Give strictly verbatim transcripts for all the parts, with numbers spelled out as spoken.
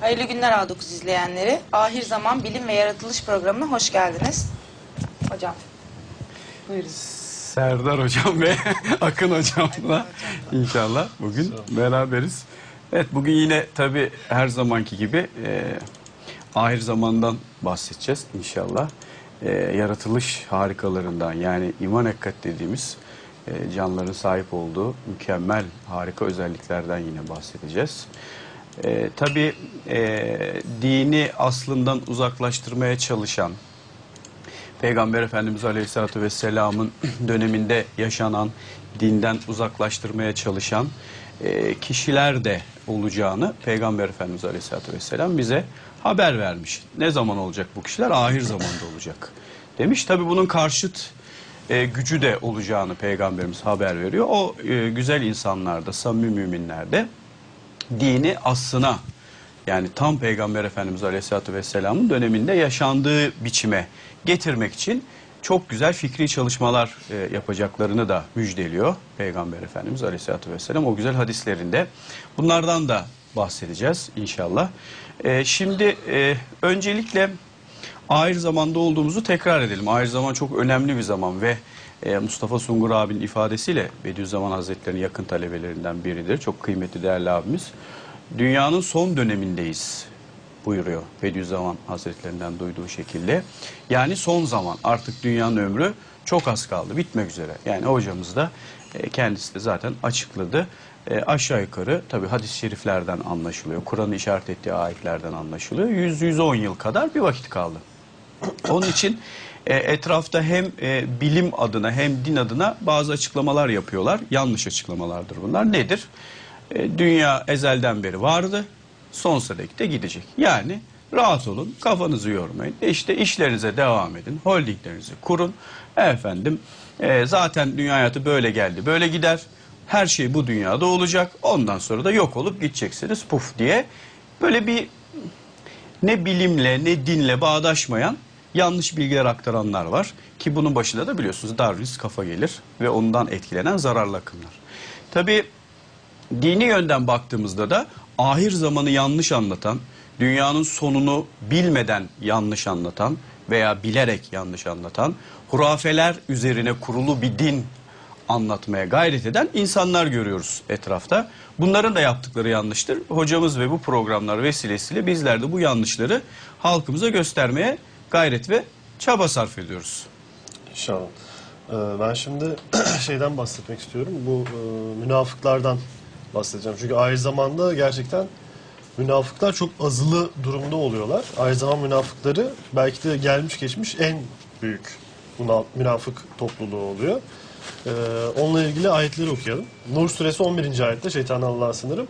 Hayırlı günler A dokuz izleyenleri. Ahir Zaman Bilim ve Yaratılış programına hoş geldiniz. Hocam, buyurun. Serdar Hocam ve Akın Hocam'la inşallah bugün beraberiz. Evet, bugün yine tabii her zamanki gibi e, ahir zamandan bahsedeceğiz inşallah. E, yaratılış harikalarından, yani iman hakikat dediğimiz e, canlıların sahip olduğu mükemmel harika özelliklerden yine bahsedeceğiz. E, tabii e, dini aslından uzaklaştırmaya çalışan, Peygamber Efendimiz Aleyhisselatü Vesselam'ın döneminde yaşanan, dinden uzaklaştırmaya çalışan e, kişiler de olacağını Peygamber Efendimiz Aleyhisselatü Vesselam bize haber vermiş. Ne zaman olacak bu kişiler? Ahir zamanda olacak demiş. Tabii bunun karşıt e, gücü de olacağını Peygamberimiz haber veriyor. O e, güzel insanlarda, samimi müminlerde dini aslına, yani tam Peygamber Efendimiz Aleyhisselatü Vesselam'ın döneminde yaşandığı biçime getirmek için çok güzel fikri çalışmalar e, yapacaklarını da müjdeliyor Peygamber Efendimiz Aleyhisselatü Vesselam o güzel hadislerinde. Bunlardan da bahsedeceğiz inşallah. E, şimdi e, öncelikle ahir zamanda olduğumuzu tekrar edelim. Ahir zaman çok önemli bir zaman ve e, Mustafa Sungur abinin ifadesiyle Bediüzzaman Hazretleri'nin yakın talebelerinden biridir. Çok kıymetli, değerli abimiz. Dünyanın son dönemindeyiz buyuruyor Bediüzzaman Hazretlerinden duyduğu şekilde. Yani son zaman, artık dünyanın ömrü çok az kaldı, bitmek üzere. Yani hocamız da e, kendisi de zaten açıkladı. E, aşağı yukarı tabi hadis-i şeriflerden anlaşılıyor, Kur'an'ın işaret ettiği ayetlerden anlaşılıyor. yüz yüz on yıl kadar bir vakit kaldı. Onun için e, etrafta hem e, bilim adına hem din adına bazı açıklamalar yapıyorlar. Yanlış açıklamalardır bunlar. Nedir? E, dünya ezelden beri vardı, sonsuza dek de gidecek. Yani rahat olun, kafanızı yormayın. E işte işlerinize devam edin, holdinglerinizi kurun. Efendim e, zaten dünya hayatı böyle geldi, böyle gider. Her şey bu dünyada olacak. Ondan sonra da yok olup gideceksiniz puf diye. Böyle bir ne bilimle ne dinle bağdaşmayan yanlış bilgiler aktaranlar var. Ki bunun başında da biliyorsunuz Darwinist kafa gelir ve ondan etkilenen zararlı akımlar. Tabii dini yönden baktığımızda da ahir zamanı yanlış anlatan, dünyanın sonunu bilmeden yanlış anlatan veya bilerek yanlış anlatan, hurafeler üzerine kurulu bir din anlatmaya gayret eden insanlar görüyoruz etrafta. Bunların da yaptıkları yanlıştır. Hocamız ve bu programlar vesilesiyle bizler de bu yanlışları halkımıza göstermeye gayret ve çaba sarf ediyoruz. İnşallah. Ee, ben şimdi şeyden bahsetmek istiyorum. Bu e, münafıklardan bahsedeceğim. Çünkü ahir zamanda gerçekten münafıklar çok azılı durumda oluyorlar. Ahir zaman münafıkları belki de gelmiş geçmiş en büyük münafık topluluğu oluyor. Ee, onunla ilgili ayetleri okuyalım. Nur suresi on birinci ayette, şeytanı Allah'a sınırım.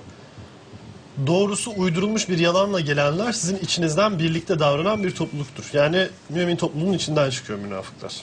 Doğrusu uydurulmuş bir yalanla gelenler sizin içinizden birlikte davranan bir topluluktur. Yani mümin topluluğun içinden çıkıyor münafıklar.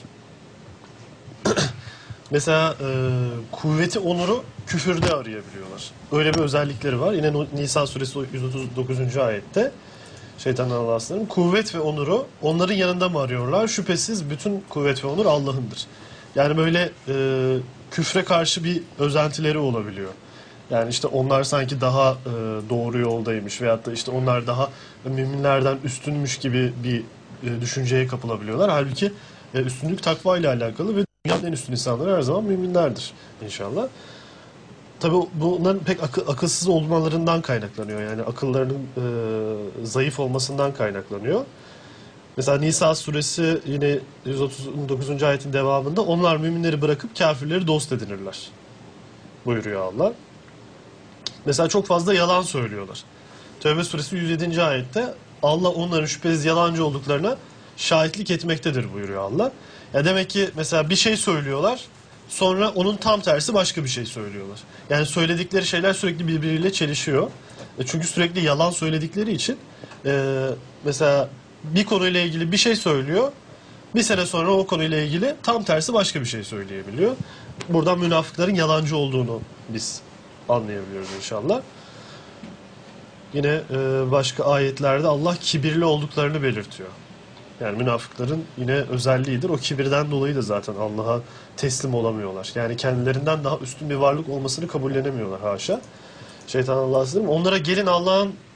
Mesela e, kuvveti, onuru küfürde arayabiliyorlar. Öyle bir özellikleri var. Yine Nisa suresi yüz otuz dokuzuncu ayette, şeytanın Allah'a sınırım, kuvvet ve onuru onların yanında mı arıyorlar? Şüphesiz bütün kuvvet ve onur Allah'ındır. Yani böyle e, küfre karşı bir özentileri olabiliyor. Yani işte onlar sanki daha e, doğru yoldaymış veyahut da işte onlar daha müminlerden üstünmüş gibi bir e, düşünceye kapılabiliyorlar. Halbuki e, üstünlük takva ile alakalı ve dünyanın en üstün insanları her zaman müminlerdir inşallah. Tabii bunların pek akı, akılsız olmalarından kaynaklanıyor. Yani akıllarının e, zayıf olmasından kaynaklanıyor. Mesela Nisa suresi yine yüz otuz dokuzuncu ayetin devamında onlar müminleri bırakıp kafirleri dost edinirler buyuruyor Allah. Mesela çok fazla yalan söylüyorlar. Tevbe suresi yüz yedinci ayette Allah onların şüphesiz yalancı olduklarına şahitlik etmektedir buyuruyor Allah. Ya demek ki mesela bir şey söylüyorlar, sonra onun tam tersi başka bir şey söylüyorlar. Yani söyledikleri şeyler sürekli birbiriyle çelişiyor. E çünkü sürekli yalan söyledikleri için e, mesela bir konuyla ilgili bir şey söylüyor, bir sene sonra o konuyla ilgili tam tersi başka bir şey söyleyebiliyor. Buradan münafıkların yalancı olduğunu biz anlayabiliyoruz inşallah. Yine e, başka ayetlerde Allah kibirli olduklarını belirtiyor. Yani münafıkların yine özelliğidir. O kibirden dolayı da zaten Allah'a teslim olamıyorlar. Yani kendilerinden daha üstün bir varlık olmasını kabullenemiyorlar haşa. Şeytan Allah'a sığınırım. Onlara gelin Allah'ın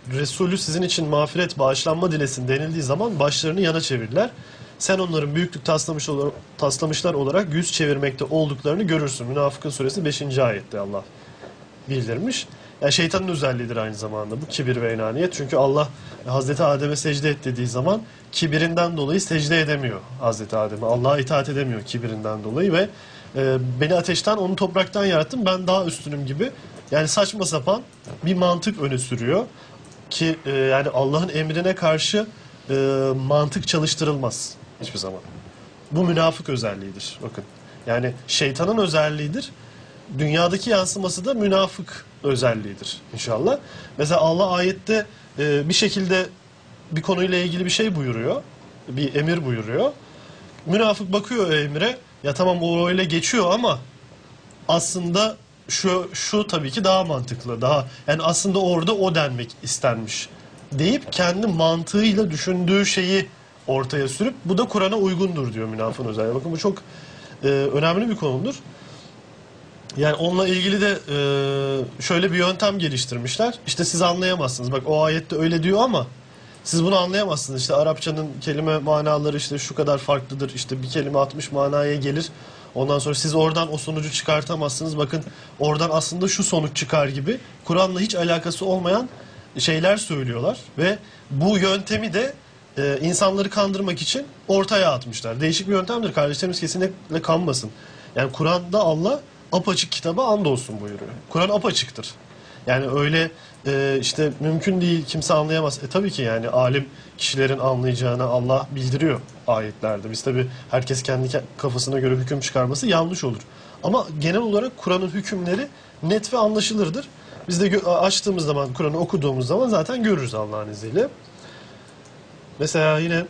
Resulü sizin için mağfiret, bağışlanma dilesin denildiği zaman başlarını yana çevirirler. Sen onların büyüklük taslamış olarak, taslamışlar olarak yüz çevirmekte olduklarını görürsün. Münafıkın suresi beşinci ayette Allah bildirmiş. Yani şeytanın özelliğidir aynı zamanda bu kibir ve enaniyet. Çünkü Allah Hazreti Adem'e secde et dediği zaman kibirinden dolayı secde edemiyor Hazreti Adem'e. Allah'a itaat edemiyor kibirinden dolayı ve e, beni ateşten, onu topraktan yarattım, ben daha üstünüm gibi. Yani saçma sapan bir mantık öne sürüyor ki e, yani Allah'ın emrine karşı e, mantık çalıştırılmaz hiçbir zaman. Bu münafık özelliğidir. Bakın. Yani şeytanın özelliğidir. Dünyadaki yansıması da münafık özelliğidir inşallah. Mesela Allah ayette e, bir şekilde bir konuyla ilgili bir şey buyuruyor. Bir emir buyuruyor. Münafık bakıyor o emire. Ya tamam o öyle geçiyor ama aslında şu şu tabii ki daha mantıklı. Daha yani aslında orada o denmek istenmiş deyip kendi mantığıyla düşündüğü şeyi ortaya sürüp bu da Kur'an'a uygundur diyor münafığın özelliği. Bakın bu çok e, önemli bir konudur. Yani onunla ilgili de e, şöyle bir yöntem geliştirmişler. İşte siz anlayamazsınız. Bak o ayette öyle diyor ama siz bunu anlayamazsınız. İşte Arapçanın kelime manaları işte şu kadar farklıdır. İşte bir kelime altmış manaya gelir. Ondan sonra siz oradan o sonucu çıkartamazsınız. Bakın oradan aslında şu sonuç çıkar gibi Kur'an'la hiç alakası olmayan şeyler söylüyorlar. Ve bu yöntemi de e, insanları kandırmak için ortaya atmışlar. Değişik bir yöntemdir. Kardeşlerimiz kesinlikle kanmasın. Yani Kur'an'da Allah apaçık kitaba andolsun buyuruyor. Kur'an apaçıktır. Yani öyle e, işte mümkün değil, kimse anlayamaz. E tabii ki yani alim kişilerin anlayacağını Allah bildiriyor ayetlerde. Biz tabii herkes kendi kafasına göre hüküm çıkarması yanlış olur. Ama genel olarak Kur'an'ın hükümleri net ve anlaşılırdır. Biz de açtığımız zaman, Kur'an'ı okuduğumuz zaman zaten görürüz Allah'ın izniyle. Mesela yine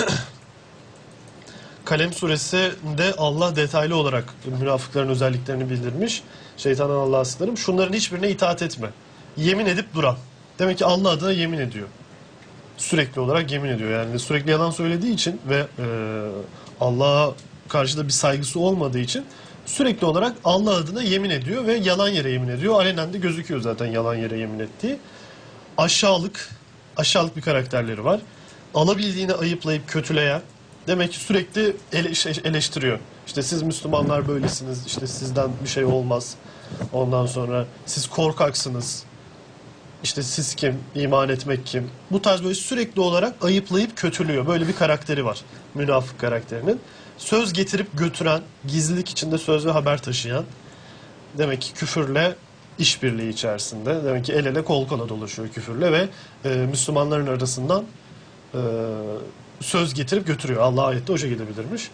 Kalem suresinde Allah detaylı olarak münafıkların özelliklerini bildirmiş. Şeytandan Allah'a sığınırım. Şunların hiçbirine itaat etme. Yemin edip duran. Demek ki Allah adına yemin ediyor. Sürekli olarak yemin ediyor. Yani sürekli yalan söylediği için ve e, Allah'a karşı da bir saygısı olmadığı için sürekli olarak Allah adına yemin ediyor ve yalan yere yemin ediyor. Alenen de gözüküyor zaten yalan yere yemin ettiği. Aşağılık, aşağılık bir karakterleri var. Alabildiğini ayıplayıp kötüleyen, demek ki sürekli eleştiriyor. İşte siz Müslümanlar böylesiniz, işte sizden bir şey olmaz. Ondan sonra siz korkaksınız. İşte siz kim, iman etmek kim? Bu tarz böyle sürekli olarak ayıplayıp kötülüyor. Böyle bir karakteri var münafık karakterinin. Söz getirip götüren, gizlilik içinde söz ve haber taşıyan. Demek ki küfürle işbirliği içerisinde. Demek ki el ele kol kola dolaşıyor küfürle ve e, Müslümanların arasından e, söz getirip götürüyor. Allah ayette o şekilde bildirmiş.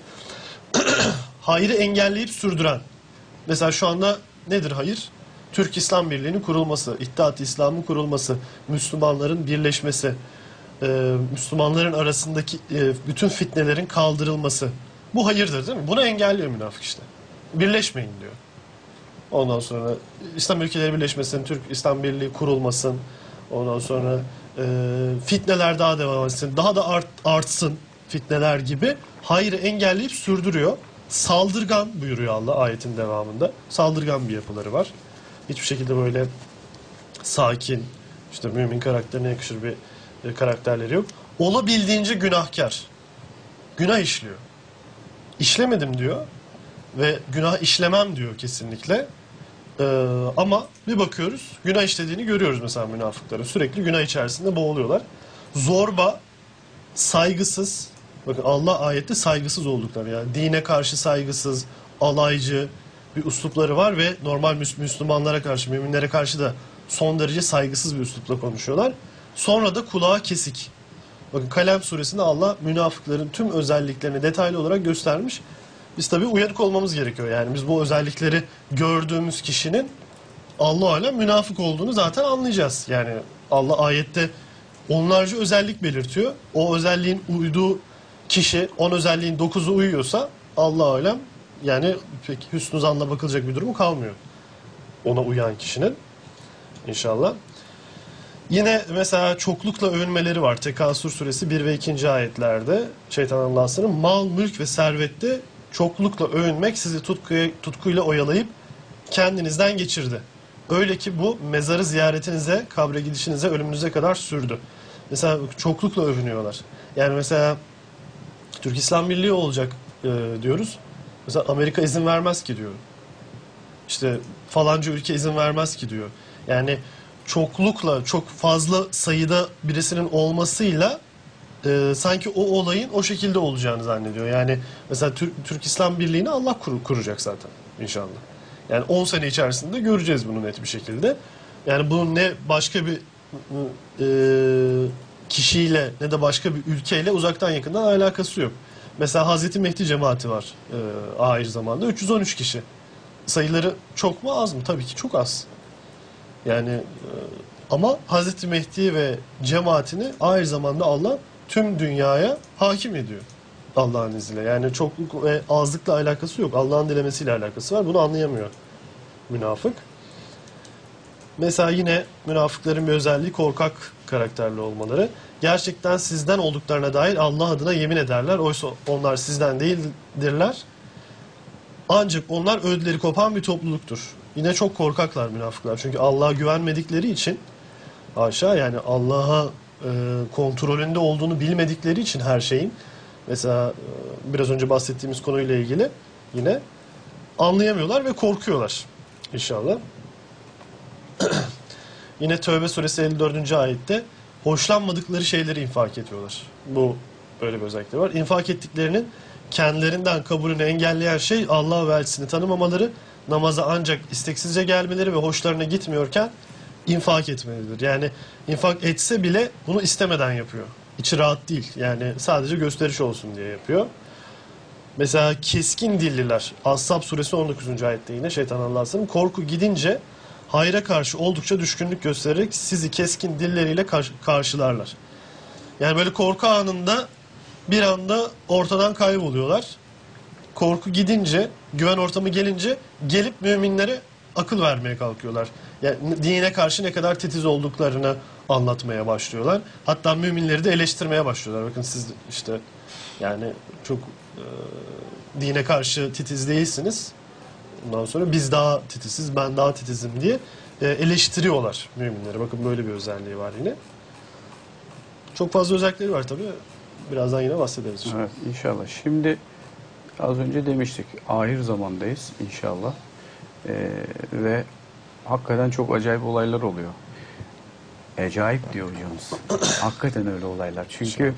Hayrı engelleyip sürdüren. Mesela şu anda nedir hayır? Türk İslam Birliği'nin kurulması, İttihat-ı İslam'ın kurulması, Müslümanların birleşmesi, e, Müslümanların arasındaki e, bütün fitnelerin kaldırılması. Bu hayırdır değil mi? Bunu engelliyor münafık işte. Birleşmeyin diyor. Ondan sonra İslam ülkeleri birleşmesin, Türk İslam Birliği kurulmasın. Ondan sonra e, fitneler daha devam etsin, daha da art, artsın fitneler gibi hayrı engelleyip sürdürüyor. Saldırgan buyuruyor Allah ayetin devamında. Saldırgan bir yapıları var. Hiçbir şekilde böyle sakin, işte mümin karakterine yakışır bir e, karakterleri yok. Olabildiğince günahkar. Günah işliyor. İşlemedim diyor ve günah işlemem diyor kesinlikle. Ee, ama bir bakıyoruz günah işlediğini görüyoruz mesela münafıkların. Sürekli günah içerisinde boğuluyorlar. Zorba, saygısız. Bakın Allah ayette saygısız oldukları, yani dine karşı saygısız, alaycı bir üslupları var ve normal Müslümanlara karşı, müminlere karşı da son derece saygısız bir üslupla konuşuyorlar. Sonra da kulağı kesik. Bakın Kalem suresinde Allah münafıkların tüm özelliklerini detaylı olarak göstermiş. Biz tabii uyanık olmamız gerekiyor. Yani biz bu özellikleri gördüğümüz kişinin Allah alem münafık olduğunu zaten anlayacağız. Yani Allah ayette onlarca özellik belirtiyor. O özelliğin uyduğu kişi, on özelliğin dokuzu uyuyorsa Allah alem yani pek hüsnü zanla bakılacak bir durumu kalmıyor. Ona uyan kişinin inşallah. Yine mesela çoklukla övünmeleri var. Tekasür suresi bir ve ikinci ayetlerde şeytan Allah'ın mal, mülk ve servette çoklukla övünmek sizi tutkuya, tutkuyla oyalayıp kendinizden geçirdi. Öyle ki bu mezarı ziyaretinize, kabre gidişinize, ölümünüze kadar sürdü. Mesela çoklukla övünüyorlar. Yani mesela Türk İslam Birliği olacak e, diyoruz. Mesela Amerika izin vermez ki diyor. İşte falanca ülke izin vermez ki diyor. Yani çoklukla, çok fazla sayıda birisinin olmasıyla e, sanki o olayın o şekilde olacağını zannediyor. Yani mesela Türk, Türk İslam Birliği'ni Allah kur, kuracak zaten inşallah. Yani on sene içerisinde göreceğiz bunu net bir şekilde. Yani bunun ne başka bir e, kişiyle ne de başka bir ülkeyle uzaktan yakından alakası yok. Mesela Hazreti Mehdi cemaati var e, ahir zamanda. üç yüz on üç kişi. Sayıları çok mu az mı? Tabii ki çok az. Yani e, ama Hazreti Mehdi ve cemaatini ahir zamanda Allah tüm dünyaya hakim ediyor. Allah'ın izniyle. Yani çokluk ve azlıkla alakası yok. Allah'ın dilemesiyle alakası var. Bunu anlayamıyor münafık. Mesela yine münafıkların bir özelliği korkak karakterli olmaları. Gerçekten sizden olduklarına dair Allah adına yemin ederler. Oysa onlar sizden değildirler. Ancak onlar ödleri kopan bir topluluktur. Yine çok korkaklar münafıklar. Çünkü Allah'a güvenmedikleri için haşa yani Allah'a e, kontrolünde olduğunu bilmedikleri için her şeyin mesela e, biraz önce bahsettiğimiz konuyla ilgili yine anlayamıyorlar ve korkuyorlar inşallah. Yine Tövbe suresi elli dördüncü ayette hoşlanmadıkları şeyleri infak ediyorlar. Bu böyle bir özellikleri var. İnfak ettiklerinin kendilerinden kabulünü engelleyen şey Allah ve elçisini tanımamaları, namaza ancak isteksizce gelmeleri ve hoşlarına gitmiyorken infak etmelidir. Yani infak etse bile bunu istemeden yapıyor. İçi rahat değil. Yani sadece gösteriş olsun diye yapıyor. Mesela keskin dilliler. Ashab suresi on dokuzuncu ayette yine şeytan Allah'a sığınırım. Korku gidince hayra karşı oldukça düşkünlük göstererek sizi keskin dilleriyle kar- karşılarlar. Yani böyle korku anında bir anda ortadan kayboluyorlar. Korku gidince, güven ortamı gelince gelip müminlere akıl vermeye kalkıyorlar. Yani dine karşı ne kadar titiz olduklarını anlatmaya başlıyorlar. Hatta müminleri de eleştirmeye başlıyorlar. Bakın siz işte yani çok e, dine karşı titiz değilsiniz. Ondan sonra biz daha titiziz, ben daha titizim diye e, eleştiriyorlar müminleri. Bakın böyle bir özelliği var yine. Çok fazla özellikleri var tabii. Birazdan yine bahsederiz. Evet, inşallah. Şimdi az önce demiştik ahir zamandayız inşallah. Ee, ve hakikaten çok acayip olaylar oluyor. Acayip diyor hocamız. Hakikaten öyle olaylar. Çünkü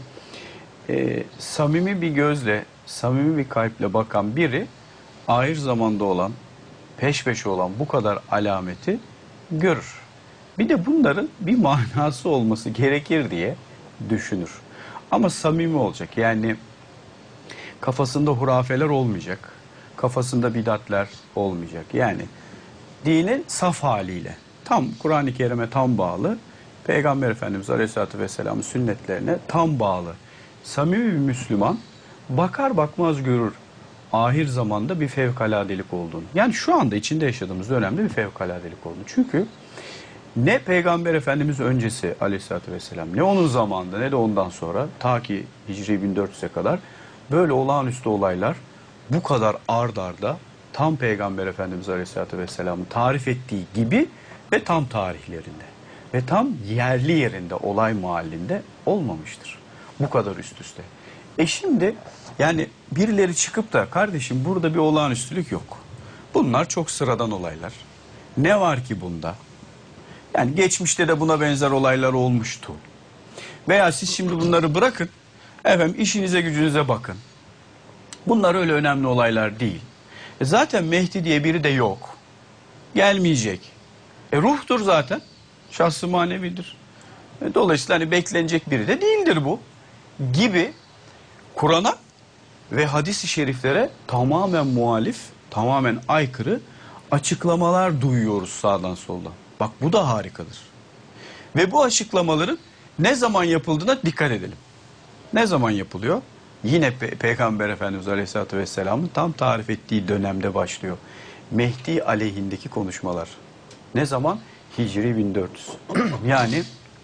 e, samimi bir gözle, samimi bir kalple bakan biri ahir zamanda olan, peş peşe olan bu kadar alameti görür. Bir de bunların bir manası olması gerekir diye düşünür. Ama samimi olacak. Yani kafasında hurafeler olmayacak. Kafasında bidatler olmayacak. Yani dinin saf haliyle tam Kur'an-ı Kerim'e tam bağlı, Peygamber Efendimiz Aleyhisselatü Vesselam'ın sünnetlerine tam bağlı. Samimi bir Müslüman bakar bakmaz görür ahir zamanda bir fevkaladelik olduğunu. Yani şu anda içinde yaşadığımız dönemde bir fevkaladelik olduğunu. Çünkü ne Peygamber Efendimiz öncesi Aleyhisselatü Vesselam, ne onun zamanında ne de ondan sonra ta ki Hicri bin dört yüze kadar böyle olağanüstü olaylar bu kadar ard arda tam Peygamber Efendimiz Aleyhisselatü Vesselam'ın tarif ettiği gibi ve tam tarihlerinde ve tam yerli yerinde olay mahallinde olmamıştır. Bu kadar üst üste. E şimdi yani birileri çıkıp da kardeşim burada bir olağanüstülük yok. Bunlar çok sıradan olaylar. Ne var ki bunda? Yani geçmişte de buna benzer olaylar olmuştu. Veya siz şimdi bunları bırakın, efendim işinize gücünüze bakın. Bunlar öyle önemli olaylar değil. E zaten Mehdi diye biri de yok. Gelmeyecek. E ruhtur zaten. Şahs-ı manevidir. E dolayısıyla hani beklenecek biri de değildir bu. Gibi Kur'an'a ve hadis-i şeriflere tamamen muhalif, tamamen aykırı açıklamalar duyuyoruz sağdan soldan. Bak bu da harikadır. Ve bu açıklamaların ne zaman yapıldığına dikkat edelim. Ne zaman yapılıyor? Yine Pe- Peygamber Efendimiz Aleyhisselatü Vesselam'ın tam tarif ettiği dönemde başlıyor. Mehdi aleyhindeki konuşmalar. Ne zaman? Hicri bin dört yüz. Yani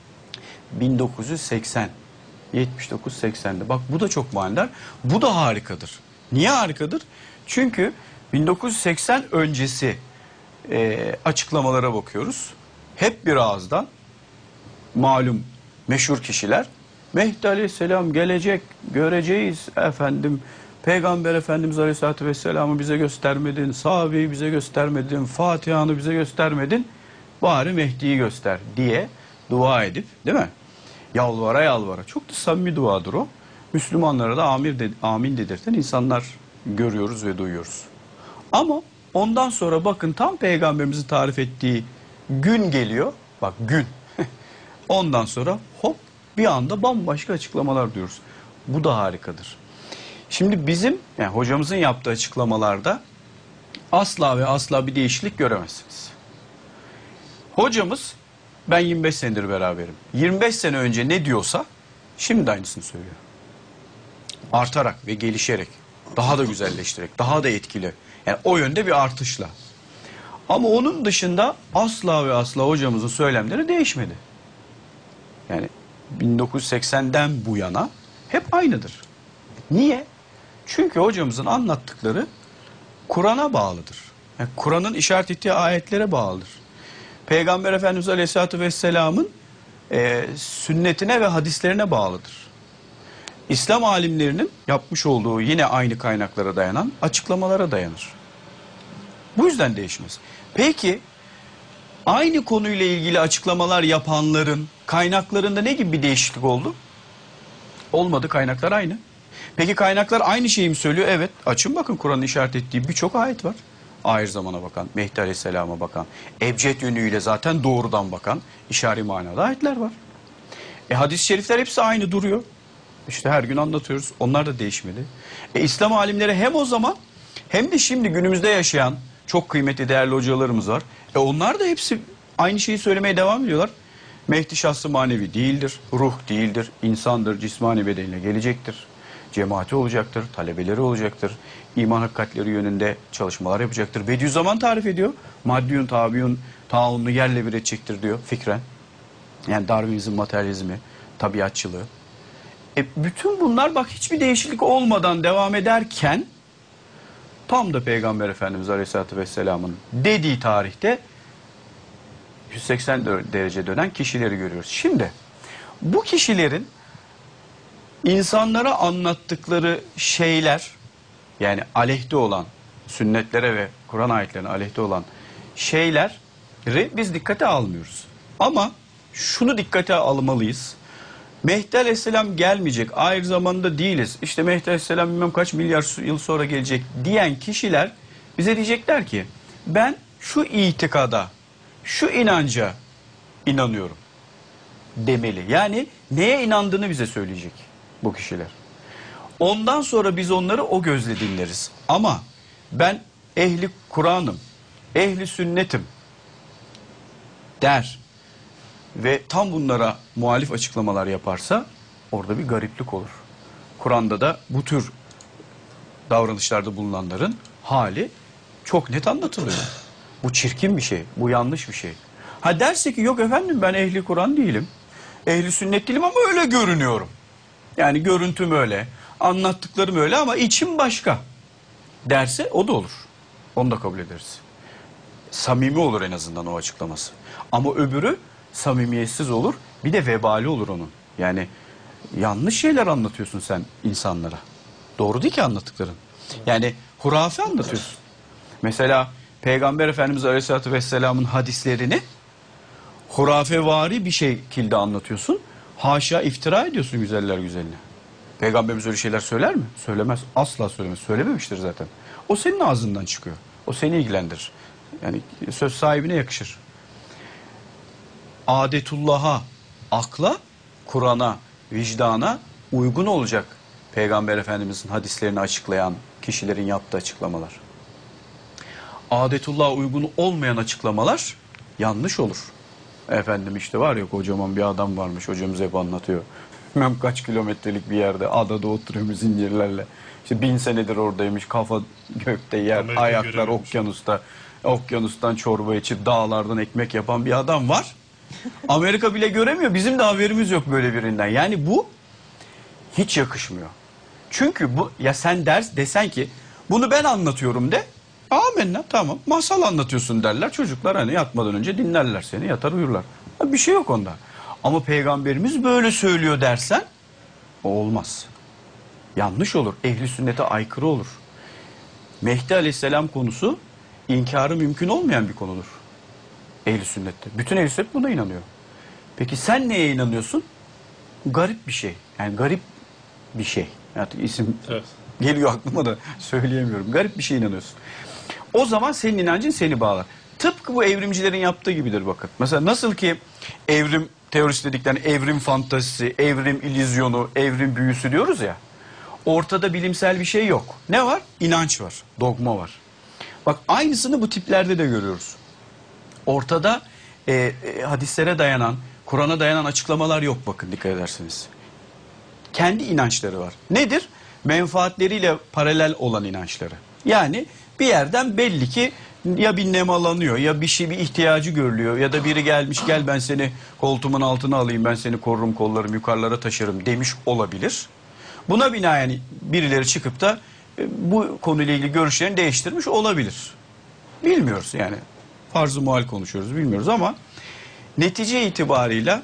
bin dokuz yüz seksen. yetmiş dokuz seksende. Bak bu da çok manidar. Bu da harikadır. Niye harikadır? Çünkü bin dokuz yüz seksen öncesi e, açıklamalara bakıyoruz. Hep bir ağızdan malum meşhur kişiler Mehdi Aleyhisselam gelecek, göreceğiz efendim. Peygamber Efendimiz Aleyhisselatü Vesselam'ı bize göstermedin, sahabeyi bize göstermedin, Fatiha'nı bize göstermedin, bari Mehdi'yi göster diye dua edip, değil mi? Yalvara yalvara. Çok da samimi duadır o. Müslümanlara da amir de, amin dedirten insanlar görüyoruz ve duyuyoruz. Ama ondan sonra bakın tam Peygamberimizin tarif ettiği gün geliyor. Bak gün. Ondan sonra hop bir anda bambaşka açıklamalar diyoruz. Bu da harikadır. Şimdi bizim yani hocamızın yaptığı açıklamalarda asla ve asla bir değişiklik göremezsiniz. Hocamız ben yirmi beş senedir beraberim. yirmi beş sene önce ne diyorsa şimdi de aynısını söylüyor. Artarak ve gelişerek, daha da güzelleştirerek, daha da etkili. Yani o yönde bir artışla. Ama onun dışında asla ve asla hocamızın söylemleri değişmedi. Yani bin dokuz yüz seksenden bu yana hep aynıdır. Niye? Çünkü hocamızın anlattıkları Kur'an'a bağlıdır. Yani Kur'an'ın işaret ettiği ayetlere bağlıdır. Peygamber Efendimiz Aleyhisselatü Vesselam'ın e, sünnetine ve hadislerine bağlıdır. İslam alimlerinin yapmış olduğu yine aynı kaynaklara dayanan açıklamalara dayanır. Bu yüzden değişmez. Peki aynı konuyla ilgili açıklamalar yapanların kaynaklarında ne gibi bir değişiklik oldu? Olmadı, kaynaklar aynı. Peki kaynaklar aynı şeyi mi söylüyor? Evet. Açın bakın, Kur'an'ın işaret ettiği birçok ayet var. Ahir zamana bakan, Mehdi Aleyhisselam'a bakan, ebced yönüyle zaten doğrudan bakan işari manada ayetler var. E hadis-i şerifler hepsi aynı duruyor. İşte her gün anlatıyoruz. Onlar da değişmedi. E İslam alimleri hem o zaman hem de şimdi günümüzde yaşayan çok kıymetli değerli hocalarımız var. E onlar da hepsi aynı şeyi söylemeye devam ediyorlar. Mehdi şahsı manevi değildir, ruh değildir, insandır, cismani bedeniyle gelecektir. Cemaati olacaktır, talebeleri olacaktır. İman hakikatleri yönünde çalışmalar yapacaktır. Bediüzzaman tarif ediyor. Maddiyun, tabiyun, taununu yerle bir edecektir diyor fikren. Yani Darwinizm, materyalizmi, tabiatçılığı. E bütün bunlar bak hiçbir değişiklik olmadan devam ederken tam da Peygamber Efendimiz Aleyhisselatü Vesselam'ın dediği tarihte yüz seksen derece dönen kişileri görüyoruz. Şimdi bu kişilerin insanlara anlattıkları şeyler, yani aleyhte olan, sünnetlere ve Kur'an ayetlerine aleyhte olan şeyleri biz dikkate almıyoruz. Ama şunu dikkate almalıyız. Mehdi Aleyhisselam gelmeyecek, ahir zamanda değiliz, İşte Mehdi Aleyhisselam bilmem kaç milyar yıl sonra gelecek diyen kişiler bize diyecekler ki ben şu itikada, şu inanca inanıyorum demeli. Yani neye inandığını bize söyleyecek bu kişiler. Ondan sonra biz onları o gözle dinleriz. Ama ben ehli Kur'an'ım, ehli sünnetim der ve tam bunlara muhalif açıklamalar yaparsa orada bir gariplik olur. Kur'an'da da bu tür davranışlarda bulunanların hali çok net anlatılıyor. Bu çirkin bir şey, bu yanlış bir şey. Ha derse ki yok efendim ben ehli Kur'an değilim, ehli sünnet değilim ama öyle görünüyorum. Yani görüntüm öyle, anlattıklarım öyle ama içim başka derse o da olur. Onu da kabul ederiz. Samimi olur en azından o açıklaması. Ama öbürü samimiyetsiz olur, bir de vebali olur onun. Yani yanlış şeyler anlatıyorsun sen insanlara. Doğru değil ki anlattıkların. Yani hurafe anlatıyorsun. Mesela Peygamber Efendimiz Aleyhisselatü Vesselam'ın hadislerini hurafevari bir şekilde anlatıyorsun. Haşa iftira ediyorsun güzeller güzeline. Peygamberimiz öyle şeyler söyler mi? Söylemez. Asla söylemez. Söylememiştir zaten. O senin ağzından çıkıyor. O seni ilgilendirir. Yani söz sahibine yakışır. Adetullah'a, akla, Kur'an'a, vicdana uygun olacak Peygamber Efendimizin hadislerini açıklayan kişilerin yaptığı açıklamalar. Adetullah'a uygun olmayan açıklamalar yanlış olur. Efendim işte var ya kocaman bir adam varmış, hocamız hep anlatıyor. Bilmem kaç kilometrelik bir yerde adada oturuyormuş zincirlerle. İşte bin senedir oradaymış, kafa gökte yer, Amerika ayaklar okyanusta. Okyanustan çorba içip dağlardan ekmek yapan bir adam var. Amerika bile göremiyor. Bizim de haberimiz yok böyle birinden. Yani bu hiç yakışmıyor. Çünkü bu ya sen ders desen ki bunu ben anlatıyorum de. Amenna, tamam. Masal anlatıyorsun derler. Çocuklar hani yatmadan önce dinlerler seni, yatar uyurlar. Bir şey yok onda. Ama peygamberimiz böyle söylüyor dersen o olmaz. Yanlış olur. Ehli sünnete aykırı olur. Mehdi Aleyhisselam konusu inkarı mümkün olmayan bir konudur. Ehli sünnette. Bütün ehli sünnet buna inanıyor. Peki sen neye inanıyorsun? Garip bir şey. Yani garip bir şey. Yani isim Evet. geliyor aklıma da söyleyemiyorum. Garip bir şey inanıyorsun. O zaman senin inancın seni bağlar. Tıpkı bu evrimcilerin yaptığı gibidir bakın. Mesela nasıl ki evrim teorisi dedikten evrim fantazisi, evrim illüzyonu, evrim büyüsü diyoruz ya. Ortada bilimsel bir şey yok. Ne var? İnanç var, dogma var. Bak aynısını bu tiplerde de görüyoruz. Ortada e, e, hadislere dayanan, Kur'an'a dayanan açıklamalar yok bakın dikkat ederseniz. Kendi inançları var. Nedir? Menfaatleriyle paralel olan inançları. Yani bir yerden belli ki ya bir nemalanıyor ya bir şey bir ihtiyacı görülüyor ya da biri gelmiş gel ben seni koltuğumun altına alayım ben seni korurum kollarım yukarılara taşırım demiş olabilir. Buna binaen birileri çıkıp da e, bu konuyla ilgili görüşlerini değiştirmiş olabilir. Bilmiyoruz yani. Farz-ı muhal konuşuyoruz bilmiyoruz ama netice itibarıyla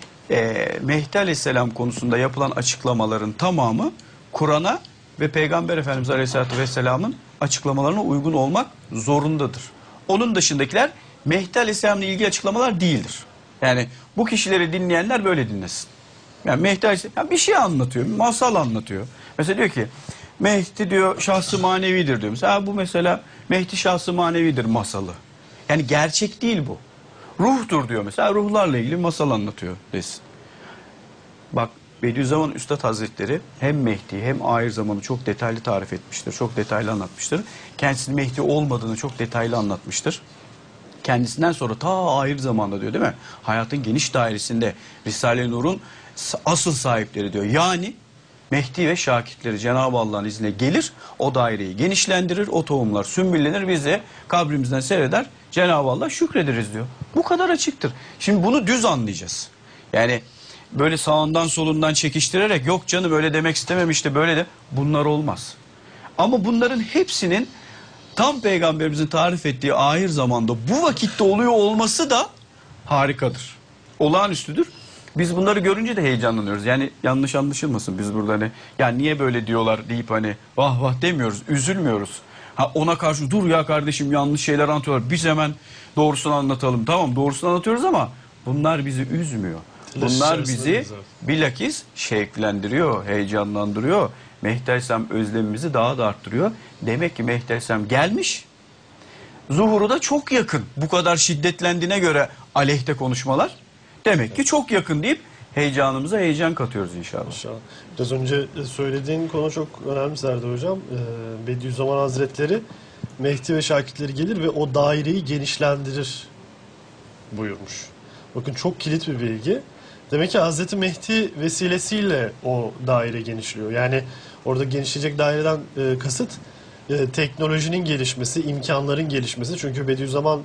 e, Mehdi Aleyhisselam konusunda yapılan açıklamaların tamamı Kur'an'a ve Peygamber Efendimiz Aleyhisselatü Vesselam'ın açıklamalarına uygun olmak zorundadır. Onun dışındakiler Mehdi Aleyhisselam'la ilgili açıklamalar değildir. Yani bu kişileri dinleyenler böyle dinlesin. Yani Mehdi Aleyhisselam bir şey anlatıyor, bir masal anlatıyor. Mesela diyor ki Mehdi diyor şahsı manevidir diyor. Mesela bu mesela Mehdi şahsı manevidir masalı. Yani gerçek değil bu. Ruhtur diyor mesela ruhlarla ilgili masal anlatıyor desin. Bak Bediüzzaman Üstad Hazretleri hem Mehdi hem ahir zamanı çok detaylı tarif etmiştir. Çok detaylı anlatmıştır. Kendisinin Mehdi olmadığını çok detaylı anlatmıştır. Kendisinden sonra ta ahir zamanda diyor değil mi? Hayatın geniş dairesinde Risale-i Nur'un asıl sahipleri diyor. Yani Mehdi ve şakitleri Cenab-ı Allah'ın izniyle gelir. O daireyi genişlendirir. O tohumlar sümbüllenir. Biz de kabrimizden seyreder. Cenab-ı Allah şükrederiz diyor. Bu kadar açıktır. Şimdi bunu düz anlayacağız. Yani böyle sağından solundan çekiştirerek yok canım öyle demek istememişti böyle de bunlar olmaz. Ama bunların hepsinin tam Peygamberimizin tarif ettiği ahir zamanda bu vakitte oluyor olması da harikadır. Olağanüstüdür. Biz bunları görünce de heyecanlanıyoruz. Yani yanlış anlaşılmasın biz burada hani ya niye böyle diyorlar deyip hani vah vah demiyoruz, üzülmüyoruz. Ha ona karşı dur ya kardeşim yanlış şeyler anlatıyorlar. Biz hemen doğrusunu anlatalım. Tamam doğrusunu anlatıyoruz ama bunlar bizi üzmüyor. Bunlar bizi bilakis şevklendiriyor, heyecanlandırıyor. Mehdi Aleyhisselam özlemimizi daha da arttırıyor. Demek ki Mehdi Aleyhisselam gelmiş. Zuhuru da çok yakın. Bu kadar şiddetlendiğine göre aleyhte konuşmalar. Demek ki çok yakın deyip heyecanımıza heyecan katıyoruz inşallah. İnşallah. Biraz önce söylediğin konu çok önemli Serdar Hocam. Ee, Bediüzzaman Hazretleri Mehdi ve şakitleri gelir ve o daireyi genişlendirir buyurmuş. Bakın çok kilit bir bilgi. Demek ki Hazreti Mehdi vesilesiyle o daire genişliyor. Yani orada genişleyecek daireden e, kasıt e, teknolojinin gelişmesi, imkanların gelişmesi. Çünkü Bediüzzaman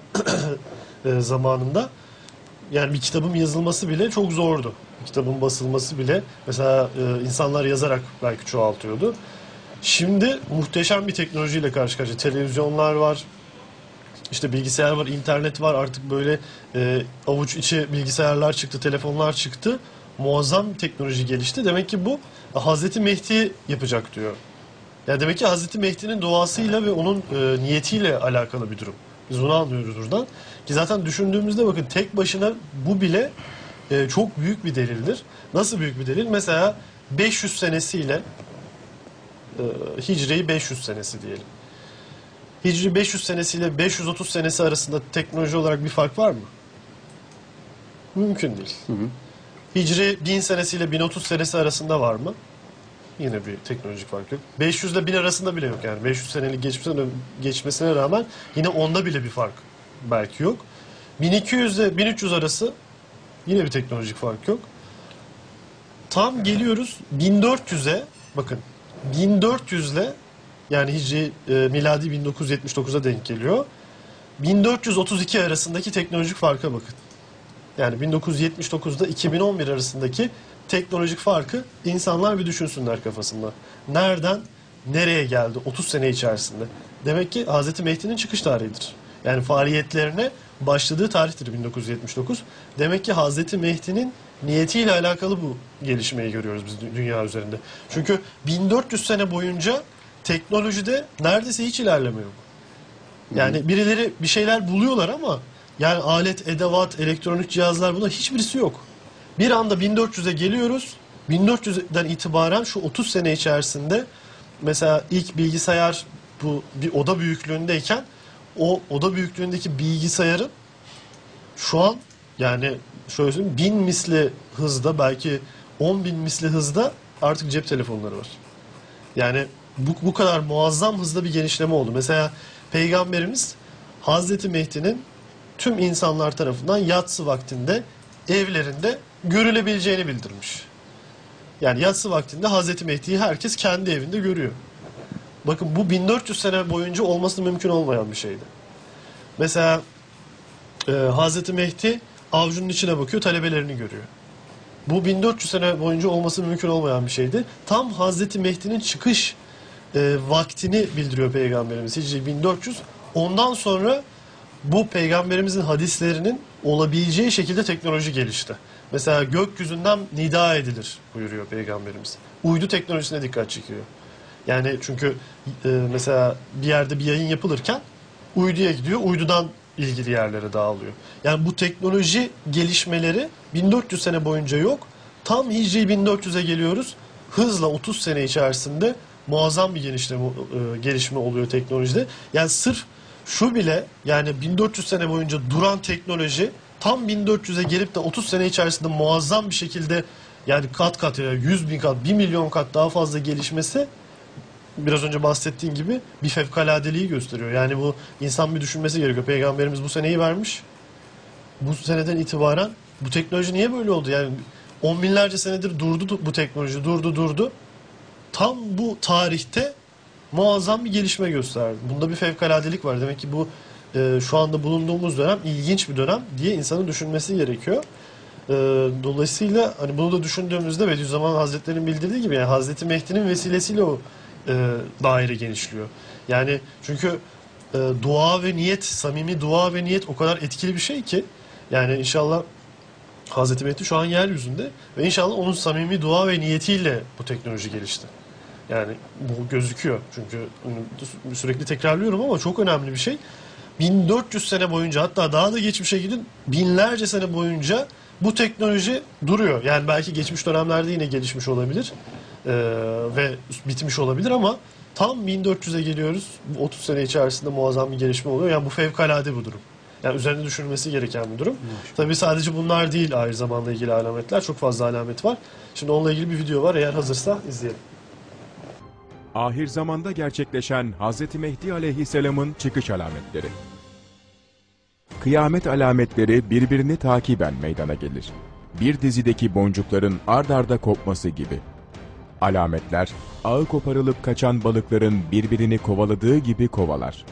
e, zamanında yani bir kitabın yazılması bile çok zordu. Bir kitabın basılması bile mesela e, insanlar yazarak belki çoğaltıyordu. Şimdi muhteşem bir teknolojiyle karşı karşıya. Televizyonlar var, işte bilgisayar var, internet var. Artık böyle e, avuç içi bilgisayarlar çıktı, telefonlar çıktı. Muazzam bir teknoloji gelişti. Demek ki bu Hazreti Mehdi yapacak diyor. Yani demek ki Hazreti Mehdi'nin duasıyla ve onun e, niyetiyle alakalı bir durum. Biz bunu anlıyoruz buradan. Ki zaten düşündüğümüzde bakın tek başına bu bile e, çok büyük bir delildir. Nasıl büyük bir delil? Mesela beş yüz senesiyle e, Hicri beş yüz senesi diyelim. Hicri beş yüz senesiyle beş yüz otuz senesi arasında teknoloji olarak bir fark var mı? Mümkün değil. Hı hı. Hicri bin senesiyle bin otuz senesi arasında var mı? Yine bir teknolojik fark yok. beş yüz ile bin arasında bile yok yani. beş yüz senelik geçmesine, geçmesine rağmen yine onda bile bir fark belki yok. bin iki yüz ile bin üç yüz arası yine bir teknolojik fark yok. Tam geliyoruz bin dört yüze bakın bin dört yüz ile yani Hicri e, miladi bin dokuz yüz yetmiş dokuza denk geliyor. bin dört yüz otuz iki arasındaki teknolojik farka bakın. Yani bin dokuz yüz yetmiş dokuzda iki bin on bir arasındaki teknolojik farkı insanlar bir düşünsünler kafasında. Nereden nereye geldi otuz sene içerisinde? demek ki Hazreti Mehdi'nin çıkış tarihidir. Yani faaliyetlerine başladığı tarihtir bin dokuz yüz yetmiş dokuz. Demek ki Hazreti Mehdi'nin niyetiyle alakalı bu gelişmeyi görüyoruz biz dünya üzerinde. Çünkü bin dört yüz sene boyunca teknolojide neredeyse hiç ilerleme yok. Yani birileri bir şeyler buluyorlar ama yani alet, edevat, elektronik cihazlar, buna hiçbirisi yok. Bir anda bin dört yüze geliyoruz. bin dört yüzden itibaren şu otuz sene içerisinde mesela ilk bilgisayar bu bir oda büyüklüğündeyken o oda büyüklüğündeki bilgisayarın şu an yani şöyle söyleyeyim bin misli hızda, belki on bin misli hızda artık cep telefonları var. Yani bu, bu kadar muazzam hızda bir genişleme oldu. Mesela Peygamberimiz Hazreti Mehdi'nin tüm insanlar tarafından yatsı vaktinde evlerinde görülebileceğini bildirmiş. Yani yatsı vaktinde Hazreti Mehdi'yi herkes kendi evinde görüyor. Bakın bu bin dört yüz sene boyunca olması mümkün olmayan bir şeydi. Mesela e, Hazreti Mehdi avucunun içine bakıyor, talebelerini görüyor. Bu bin dört yüz sene boyunca olması mümkün olmayan bir şeydi. Tam Hazreti Mehdi'nin çıkış e, vaktini bildiriyor Peygamberimiz. Hicri bin dört yüz. Ondan sonra bu Peygamberimizin hadislerinin olabileceği şekilde teknoloji gelişti. Mesela gökyüzünden nida edilir buyuruyor Peygamberimiz. Uydu teknolojisine dikkat çekiyor. Yani çünkü e, mesela bir yerde bir yayın yapılırken uyduya gidiyor, uydudan ilgili yerlere dağılıyor. Yani bu teknoloji gelişmeleri bin dört yüz sene boyunca yok. Tam Hicri bin dört yüze geliyoruz. Hızla otuz sene içerisinde muazzam bir genişleme, e, gelişme oluyor teknolojide. Yani sırf şu bile, yani bin dört yüz sene boyunca duran teknoloji tam bin dört yüze gelip de otuz sene içerisinde muazzam bir şekilde, yani kat kat, yüz bin kat, bir milyon kat daha fazla gelişmesi, biraz önce bahsettiğim gibi bir fevkaladeliği gösteriyor. Yani bu insan bir düşünmesi gerekiyor. Peygamberimiz bu seneyi vermiş. Bu seneden itibaren bu teknoloji niye böyle oldu? Yani on binlerce senedir durdu bu teknoloji, durdu durdu. Tam bu tarihte muazzam bir gelişme gösterdi. Bunda bir fevkaladelik var. Demek ki bu e, şu anda bulunduğumuz dönem ilginç bir dönem diye insanın düşünmesi gerekiyor. E, dolayısıyla hani bunu da düşündüğümüzde Bediüzzaman Hazretleri'nin bildirdiği gibi, yani Hazreti Mehdi'nin vesilesiyle o e, daire genişliyor. Yani çünkü e, dua ve niyet, samimi dua ve niyet o kadar etkili bir şey ki, yani inşallah Hazreti Mehdi şu an yeryüzünde ve inşallah onun samimi dua ve niyetiyle bu teknoloji gelişti. Yani bu gözüküyor. Çünkü sürekli tekrarlıyorum ama çok önemli bir şey. bin dört yüz sene boyunca, hatta daha da geçmişe gidin, binlerce sene boyunca bu teknoloji duruyor. Yani belki geçmiş dönemlerde yine gelişmiş olabilir ee, ve bitmiş olabilir ama tam bin dört yüze geliyoruz. Bu otuz sene içerisinde muazzam bir gelişme oluyor. Yani bu fevkalade bu durum. Yani üzerine düşünülmesi gereken bir durum. Tabii sadece bunlar değil, ahir zamanla ilgili alametler. Çok fazla alamet var. Şimdi onunla ilgili bir video var. Eğer hazırsa izleyelim. Ahir zamanda gerçekleşen Hazreti Mehdi Aleyhisselam'ın çıkış alametleri. Kıyamet alametleri birbirini takiben meydana gelir. Bir dizideki boncukların ard arda kopması gibi. Alametler, ağı koparılıp kaçan balıkların birbirini kovaladığı gibi kovalar.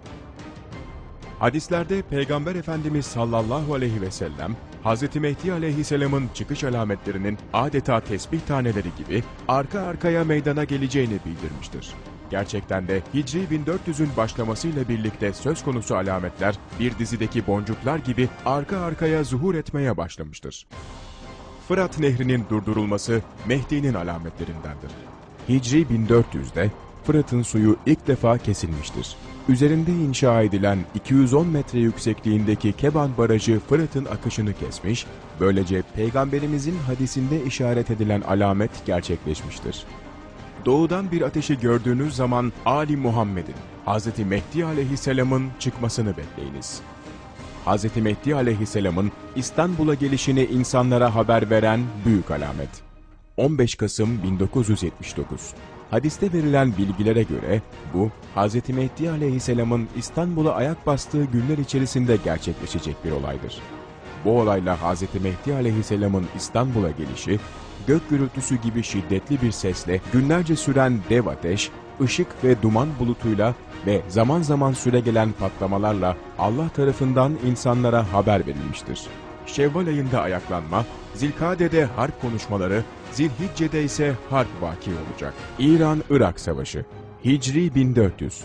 Hadislerde Peygamber Efendimiz sallallahu aleyhi ve sellem, Hazreti Mehdi Aleyhisselam'ın çıkış alametlerinin adeta tesbih taneleri gibi arka arkaya meydana geleceğini bildirmiştir. Gerçekten de Hicri bin dört yüzün başlamasıyla birlikte söz konusu alametler bir dizideki boncuklar gibi arka arkaya zuhur etmeye başlamıştır. Fırat Nehri'nin durdurulması Mehdi'nin alametlerindendir. Hicri bin dört yüzde Fırat'ın suyu ilk defa kesilmiştir. Üzerinde inşa edilen iki yüz on metre yüksekliğindeki Keban Barajı Fırat'ın akışını kesmiş, böylece Peygamberimizin hadisinde işaret edilen alamet gerçekleşmiştir. Doğudan bir ateşi gördüğünüz zaman Ali Muhammed'in, Hazreti Mehdi Aleyhisselam'ın çıkmasını bekleyiniz. Hazreti Mehdi Aleyhisselam'ın İstanbul'a gelişini insanlara haber veren büyük alamet. on beş Kasım bin dokuz yüz yetmiş dokuz. Hadiste verilen bilgilere göre bu, Hazreti Mehdi Aleyhisselam'ın İstanbul'a ayak bastığı günler içerisinde gerçekleşecek bir olaydır. Bu olayla Hazreti Mehdi Aleyhisselam'ın İstanbul'a gelişi, gök gürültüsü gibi şiddetli bir sesle günlerce süren dev ateş, ışık ve duman bulutuyla ve zaman zaman süregelen patlamalarla Allah tarafından insanlara haber verilmiştir. Şevval ayında ayaklanma, Zilkade'de harp konuşmaları, Zilhicce'de ise harp vaki olacak. İran-Irak Savaşı, Hicri bin dört yüz.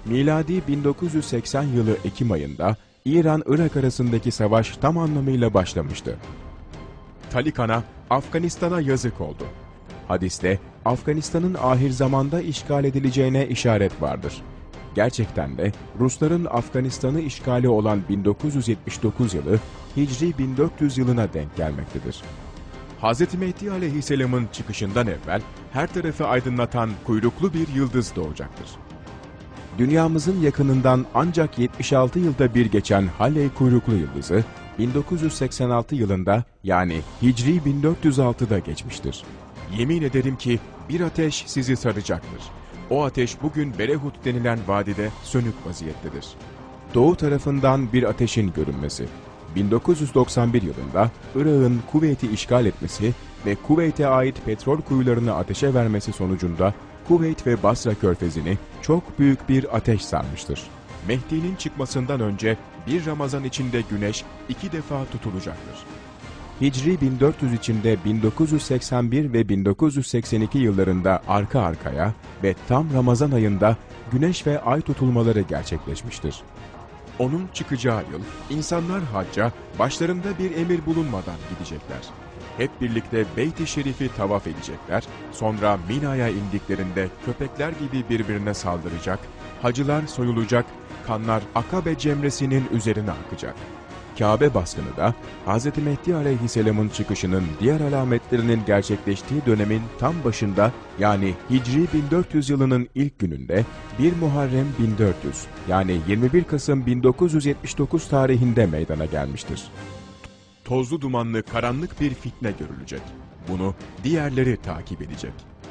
Miladi bin dokuz yüz seksen yılı Ekim ayında İran-Irak arasındaki savaş tam anlamıyla başlamıştı. Talikan'a, Afganistan'a yazık oldu. Hadiste Afganistan'ın ahir zamanda işgal edileceğine işaret vardır. Gerçekten de Rusların Afganistan'ı işgali olan bin dokuz yüz yetmiş dokuz yılı Hicri bin dört yüz yılına denk gelmektedir. Hz. Mehdi Aleyhisselam'ın çıkışından evvel her tarafı aydınlatan kuyruklu bir yıldız doğacaktır. Dünyamızın yakınından ancak yetmiş altı yılda bir geçen Halley kuyruklu yıldızı, bin dokuz yüz seksen altı yılında yani Hicri bin dört yüz altıda geçmiştir. Yemin ederim ki bir ateş sizi saracaktır. O ateş bugün Berehut denilen vadide sönük vaziyettedir. Doğu tarafından bir ateşin görünmesi, bin dokuz yüz doksan bir yılında Irak'ın Kuveyt'i işgal etmesi ve Kuveyt'e ait petrol kuyularını ateşe vermesi sonucunda Kuveyt ve Basra körfezini çok büyük bir ateş sarmıştır. Mehdi'nin çıkmasından önce bir Ramazan içinde güneş iki defa tutulacaktır. Hicri bin dört yüz içinde bin dokuz yüz seksen bir ve bin dokuz yüz seksen iki yıllarında arka arkaya ve tam Ramazan ayında güneş ve ay tutulmaları gerçekleşmiştir. Onun çıkacağı yıl insanlar hacca başlarında bir emir bulunmadan gidecekler. Hep birlikte Beyt-i Şerif'i tavaf edecekler, sonra Mina'ya indiklerinde köpekler gibi birbirine saldıracak, hacılar soyulacak, kanlar Akabe cemresinin üzerine akacak. Kabe baskını da Hz. Mehdi Aleyhisselam'ın çıkışının diğer alametlerinin gerçekleştiği dönemin tam başında yani Hicri bin dört yüz yılının ilk gününde bir Muharrem bin dört yüz yani yirmi bir Kasım bin dokuz yüz yetmiş dokuz tarihinde meydana gelmiştir. Tozlu dumanlı karanlık bir fitne görülecek. Bunu diğerleri takip edecek.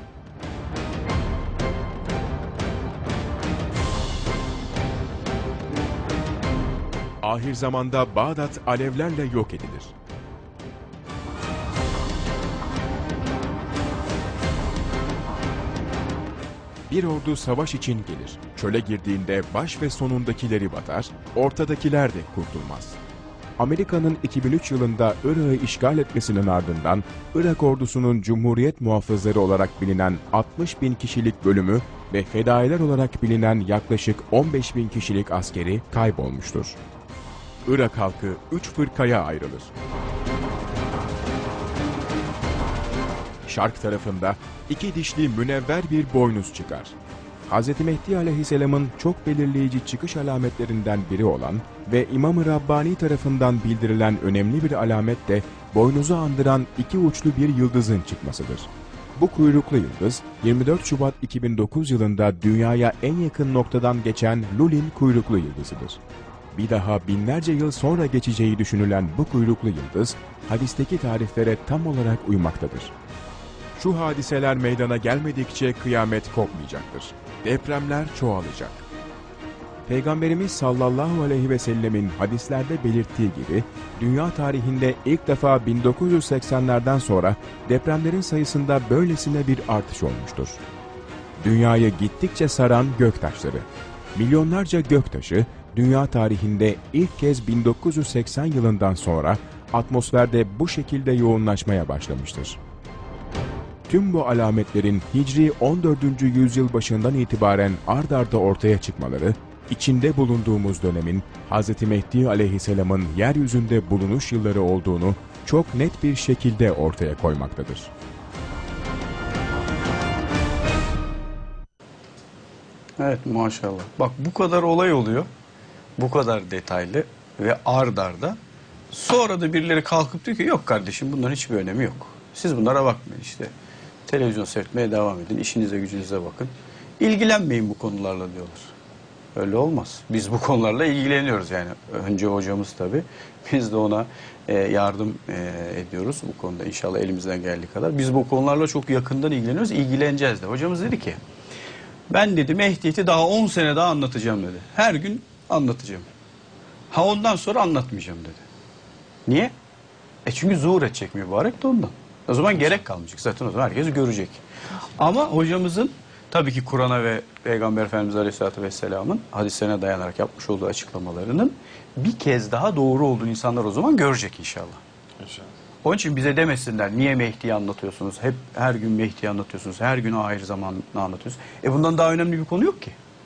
Ahir zamanda Bağdat alevlerle yok edilir. Bir ordu savaş için gelir. Çöle girdiğinde baş ve sonundakileri batar, ortadakiler de kurtulmaz. Amerika'nın iki bin üç yılında Irak'ı işgal etmesinin ardından Irak ordusunun Cumhuriyet muhafızları olarak bilinen altmış bin kişilik bölümü ve fedailer olarak bilinen yaklaşık on beş bin kişilik askeri kaybolmuştur. Irak halkı üç fırkaya ayrılır. Şark tarafında iki dişli münevver bir boynuz çıkar. Hz. Mehdi Aleyhisselam'ın çok belirleyici çıkış alametlerinden biri olan ve İmam-ı Rabbani tarafından bildirilen önemli bir alamet de boynuzu andıran iki uçlu bir yıldızın çıkmasıdır. Bu kuyruklu yıldız yirmi dört Şubat iki bin dokuz yılında dünyaya en yakın noktadan geçen Lulin kuyruklu yıldızıdır. Bir daha binlerce yıl sonra geçeceği düşünülen bu kuyruklu yıldız, hadisteki tariflere tam olarak uymaktadır. Şu hadiseler meydana gelmedikçe kıyamet kopmayacaktır. Depremler çoğalacak. Peygamberimiz sallallahu aleyhi ve sellemin hadislerde belirttiği gibi, dünya tarihinde ilk defa bin dokuz yüz seksenlerden sonra depremlerin sayısında böylesine bir artış olmuştur. Dünyayı gittikçe saran göktaşları. Milyonlarca göktaşı, dünya tarihinde ilk kez bin dokuz yüz seksen yılından sonra atmosferde bu şekilde yoğunlaşmaya başlamıştır. Tüm bu alametlerin Hicri on dördüncü yüzyıl başından itibaren ard arda ortaya çıkmaları, içinde bulunduğumuz dönemin Hz. Mehdi Aleyhisselam'ın yeryüzünde bulunuş yılları olduğunu çok net bir şekilde ortaya koymaktadır. Evet, maşallah. Bak, bu kadar olay oluyor. Bu kadar detaylı ve ard arda. Sonra da birileri kalkıp diyor ki yok kardeşim, bunların hiçbir önemi yok. Siz bunlara bakmayın işte. Televizyon seyretmeye devam edin. İşinize gücünüze bakın. İlgilenmeyin bu konularla diyorlar. Öyle olmaz. Biz bu konularla ilgileniyoruz yani. Önce hocamız tabii. Biz de ona e, yardım e, ediyoruz bu konuda inşallah elimizden geldiği kadar. Biz bu konularla çok yakından ilgileniyoruz. İlgileneceğiz de. Hocamız dedi ki ben dedi Mehdiyet'i daha on sene daha anlatacağım dedi. Her gün anlatacağım. Ha ondan sonra anlatmayacağım dedi. Niye? E çünkü zuhur edecek mübarek de ondan. O zaman gerek kalmayacak. Zaten o zaman herkes görecek. Ama hocamızın tabii ki Kur'an'a ve Peygamber Efendimiz Aleyhisselatü Vesselam'ın hadislerine dayanarak yapmış olduğu açıklamalarının bir kez daha doğru olduğunu insanlar o zaman görecek inşallah. İnşallah. Onun için bize demesinler niye Mehdi'yi anlatıyorsunuz? Hep her gün Mehdi'yi anlatıyorsunuz. Her gün ahir zamanını anlatıyorsunuz. E bundan daha önemli bir konu yok ki.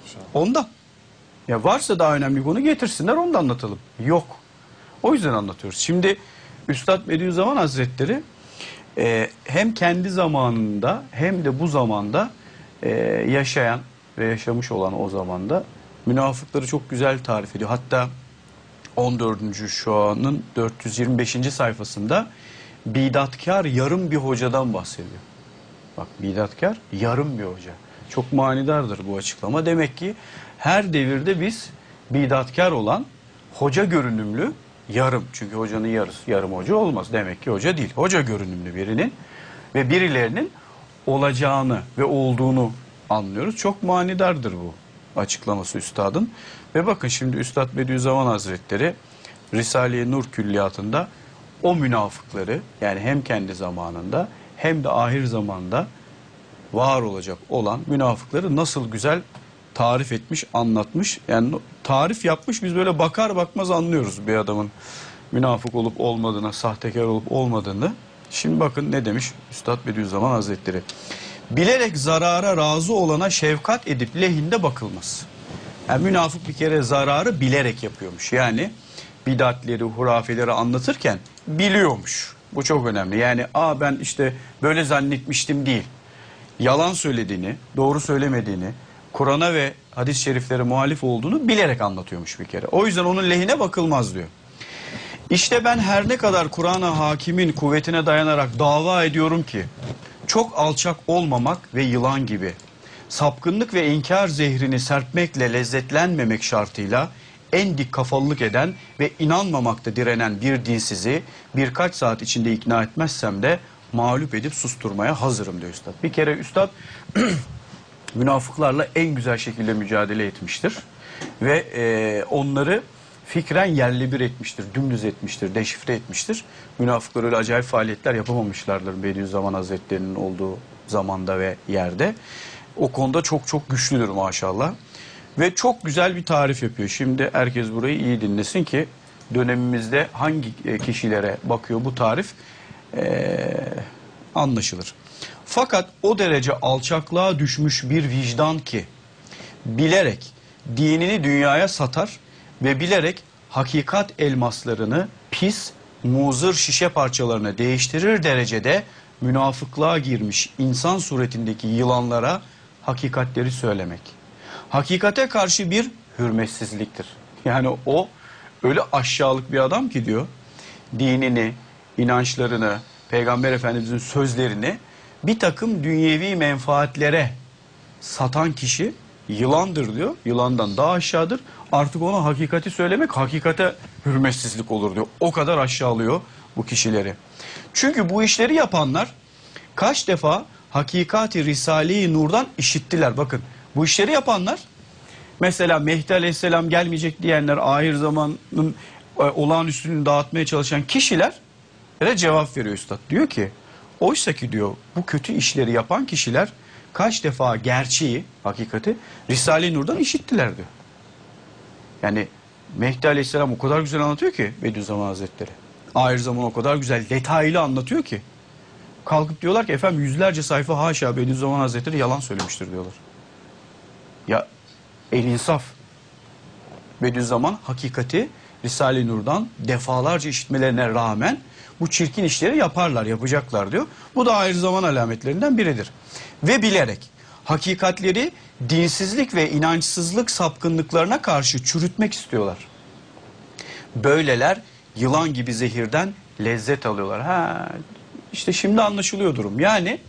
şu an. Ondan. Ya varsa daha önemli konu getirsinler, onu da anlatalım. Yok. O yüzden anlatıyoruz. Şimdi Üstad Bediüzzaman Hazretleri e, hem kendi zamanında hem de bu zamanda e, yaşayan ve yaşamış olan o zamanda münafıkları çok güzel tarif ediyor. Hatta on dördüncü şuanın dört yüz yirmi beşinci sayfasında bidatkar yarım bir hocadan bahsediyor. Bak, bidatkar yarım bir hoca. Çok manidardır bu açıklama. Demek ki her devirde biz bidatkar olan hoca görünümlü yarım. Çünkü hocanın yarısı yarım hoca olmaz. Demek ki hoca değil. Hoca görünümlü birinin ve birilerinin olacağını ve olduğunu anlıyoruz. Çok manidardır bu açıklaması üstadın. Ve bakın şimdi Üstad Bediüzzaman Hazretleri Risale-i Nur külliyatında o münafıkları, yani hem kendi zamanında hem de ahir zamanda var olacak olan münafıkları nasıl güzel tarif etmiş, anlatmış. Yani tarif yapmış, biz böyle bakar bakmaz anlıyoruz bir adamın münafık olup olmadığını, sahtekar olup olmadığını. Şimdi bakın ne demiş Üstad Bediüzzaman Hazretleri. Bilerek zarara razı olana şefkat edip lehinde bakılmaz. Yani münafık bir kere zararı bilerek yapıyormuş. Yani bidatleri, hurafeleri anlatırken biliyormuş. Bu çok önemli. Yani aa ben işte böyle zannetmiştim değil. Yalan söylediğini, doğru söylemediğini, Kur'an'a ve hadis-i şeriflere muhalif olduğunu bilerek anlatıyormuş bir kere. O yüzden onun lehine bakılmaz diyor. İşte ben her ne kadar Kur'an'a hakimin kuvvetine dayanarak dava ediyorum ki çok alçak olmamak ve yılan gibi sapkınlık ve inkar zehrini serpmekle lezzetlenmemek şartıyla en dik kafalılık eden ve inanmamakta direnen bir dinsizi birkaç saat içinde ikna etmezsem de mağlup edip susturmaya hazırım diyor üstad. Bir kere üstad münafıklarla en güzel şekilde mücadele etmiştir ve e, onları fikren yerli bir etmiştir, dümdüz etmiştir, deşifre etmiştir. Münafıklar öyle acayip faaliyetler yapamamışlardır Bediüzzaman Hazretleri'nin olduğu zamanda ve yerde. O konuda çok çok güçlüdür maşallah. Ve çok güzel bir tarif yapıyor. Şimdi herkes burayı iyi dinlesin ki dönemimizde hangi kişilere bakıyor bu tarif ee, anlaşılır. Fakat o derece alçaklığa düşmüş bir vicdan ki bilerek dinini dünyaya satar ve bilerek hakikat elmaslarını pis, muzır şişe parçalarına değiştirir derecede münafıklığa girmiş insan suretindeki yılanlara hakikatleri söylemek. Hakikate karşı bir hürmetsizliktir. Yani o öyle aşağılık bir adam ki diyor, dinini, inançlarını, Peygamber Efendimizin sözlerini bir takım dünyevi menfaatlere satan kişi yılandır diyor. Yılandan daha aşağıdır. Artık ona hakikati söylemek hakikate hürmetsizlik olur diyor. O kadar aşağılıyor bu kişileri. Çünkü bu işleri yapanlar kaç defa hakikati Risale-i Nur'dan işittiler. Bakın bu işleri yapanlar, mesela Mehdi Aleyhisselam gelmeyecek diyenler, ahir zamanın e, olağanüstülüğünü dağıtmaya çalışan kişilere cevap veriyor üstad. Diyor ki oysa ki diyor bu kötü işleri yapan kişiler kaç defa gerçeği, hakikati Risale-i Nur'dan işittiler diyor. Yani Mehdi Aleyhisselam o kadar güzel anlatıyor ki Bediüzzaman Hazretleri. Ahir zaman o kadar güzel, detaylı anlatıyor ki. Kalkıp diyorlar ki efendim yüzlerce sayfa haşa Bediüzzaman Hazretleri yalan söylemiştir diyorlar. Ya el insaf. Bediüzzaman hakikati Risale-i Nur'dan defalarca işitmelerine rağmen bu çirkin işleri yaparlar, yapacaklar diyor. Bu da ahir zaman alametlerinden biridir. Ve bilerek hakikatleri dinsizlik ve inançsızlık sapkınlıklarına karşı çürütmek istiyorlar. Böyleler yılan gibi zehirden lezzet alıyorlar. Ha, işte şimdi anlaşılıyor durum. Yani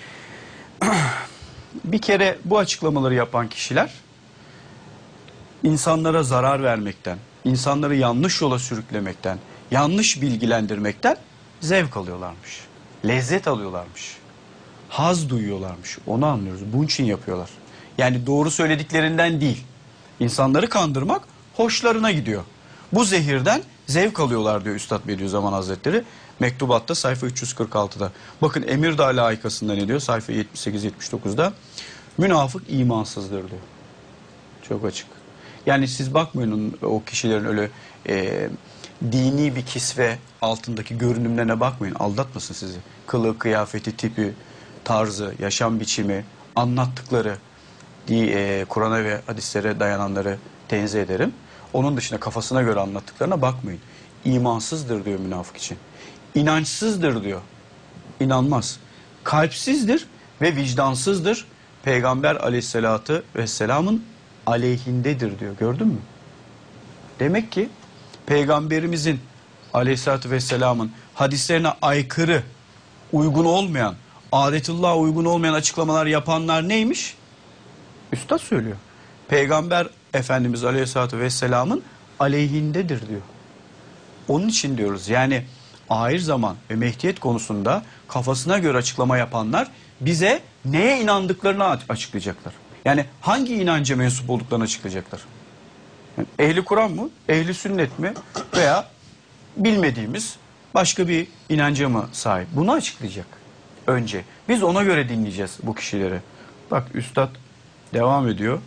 bir kere bu açıklamaları yapan kişiler insanlara zarar vermekten, insanları yanlış yola sürüklemekten, yanlış bilgilendirmekten zevk alıyorlarmış. Lezzet alıyorlarmış. Haz duyuyorlarmış. Onu anlıyoruz. Bunun için yapıyorlar. Yani doğru söylediklerinden değil. İnsanları kandırmak hoşlarına gidiyor. Bu zehirden zevk alıyorlar diyor Üstad Bediüzzaman Hazretleri. Mektubatta sayfa üç yüz kırk altıda. Bakın Emirdağ Laikası'nda ne diyor? Sayfa yetmiş sekiz yetmiş dokuzda. Münafık imansızdır diyor. Çok açık. Yani siz bakmayın o kişilerin öyle e, dini bir kisve altındaki görünümlerine bakmayın. Aldatmasın sizi. Kılığı, kıyafeti, tipi, tarzı, yaşam biçimi, anlattıkları di- e, Kur'an'a ve hadislere dayananları tenzih ederim. Onun dışında kafasına göre anlattıklarına bakmayın. İmansızdır diyor münafık için. İnançsızdır diyor. İnanmaz. Kalpsizdir ve vicdansızdır. Peygamber aleyhissalatü vesselamın aleyhindedir diyor. Gördün mü? Demek ki Peygamberimizin aleyhissalatü vesselamın hadislerine aykırı, uygun olmayan, adetullah'a uygun olmayan açıklamalar yapanlar neymiş? Üstad söylüyor. Peygamber Efendimiz aleyhissalatü vesselamın aleyhindedir diyor. Onun için diyoruz yani ahir zaman ve mehdiyet konusunda kafasına göre açıklama yapanlar bize neye inandıklarını açıklayacaklar. Yani hangi inanca mensup olduklarını açıklayacaklar. Yani ehli Kur'an mı, ehli sünnet mi veya bilmediğimiz başka bir inanca mı sahip? Bunu açıklayacak önce. Biz ona göre dinleyeceğiz bu kişileri. Bak Üstad devam ediyor.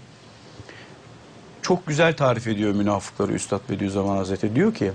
Çok güzel tarif ediyor münafıkları Üstad Bediüzzaman Hazretleri. Diyor ki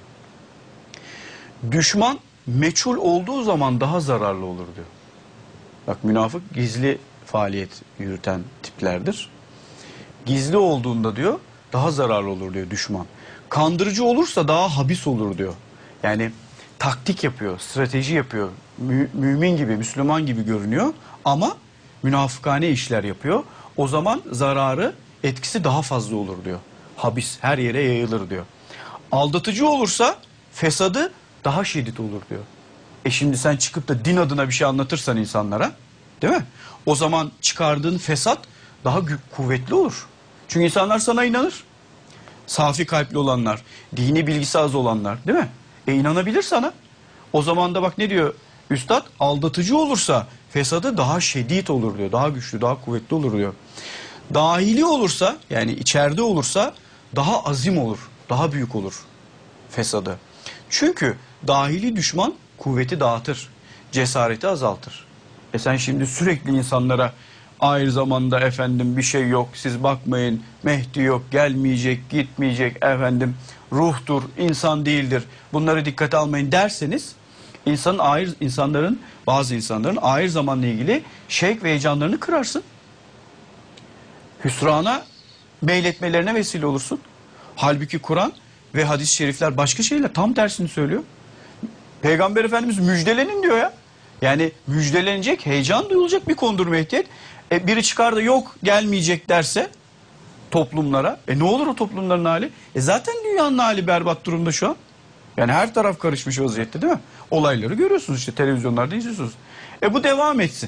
düşman meçhul olduğu zaman daha zararlı olur diyor. Bak münafık gizli faaliyet yürüten tiplerdir. Gizli olduğunda diyor daha zararlı olur diyor düşman. Kandırıcı olursa daha habis olur diyor. Yani taktik yapıyor, strateji yapıyor. Mü mümin gibi, Müslüman gibi görünüyor ama münafıkane işler yapıyor. O zaman zararı, etkisi daha fazla olur diyor. Habis her yere yayılır diyor. Aldatıcı olursa fesadı daha şiddet olur diyor. E şimdi sen çıkıp da din adına bir şey anlatırsan insanlara, değil mi? O zaman çıkardığın fesat daha kuvvetli olur. Çünkü insanlar sana inanır. Safi kalpli olanlar, dini bilgisi az olanlar, değil mi? E inanabilir sana. O zaman da bak ne diyor Üstad? Aldatıcı olursa fesadı daha şiddet olur diyor. Daha güçlü, daha kuvvetli olur diyor. Dahili olursa yani içeride olursa daha azim olur, daha büyük olur fesadı. Çünkü dahili düşman kuvveti dağıtır, cesareti azaltır. E sen şimdi sürekli insanlara ahir zamanda efendim bir şey yok, siz bakmayın, Mehdi yok, gelmeyecek, gitmeyecek, efendim ruhtur, insan değildir, bunları dikkate almayın derseniz insanın ahir, insanların, bazı insanların ahir zamanla ilgili şevk ve heyecanlarını kırarsın. Hüsrana meyletmelerine vesile olursun. Halbuki Kur'an ve hadis-i şerifler başka şeyler tam tersini söylüyor. Peygamber Efendimiz müjdelenin diyor ya. Yani müjdelenecek, heyecan duyulacak bir konudur mehdiyet. E biri çıkar da yok gelmeyecek derse toplumlara. E ne olur o toplumların hali? E zaten dünyanın hali berbat durumda şu an. Yani her taraf karışmış vaziyette değil mi? Olayları görüyorsunuz işte televizyonlarda izliyorsunuz. E bu devam etsin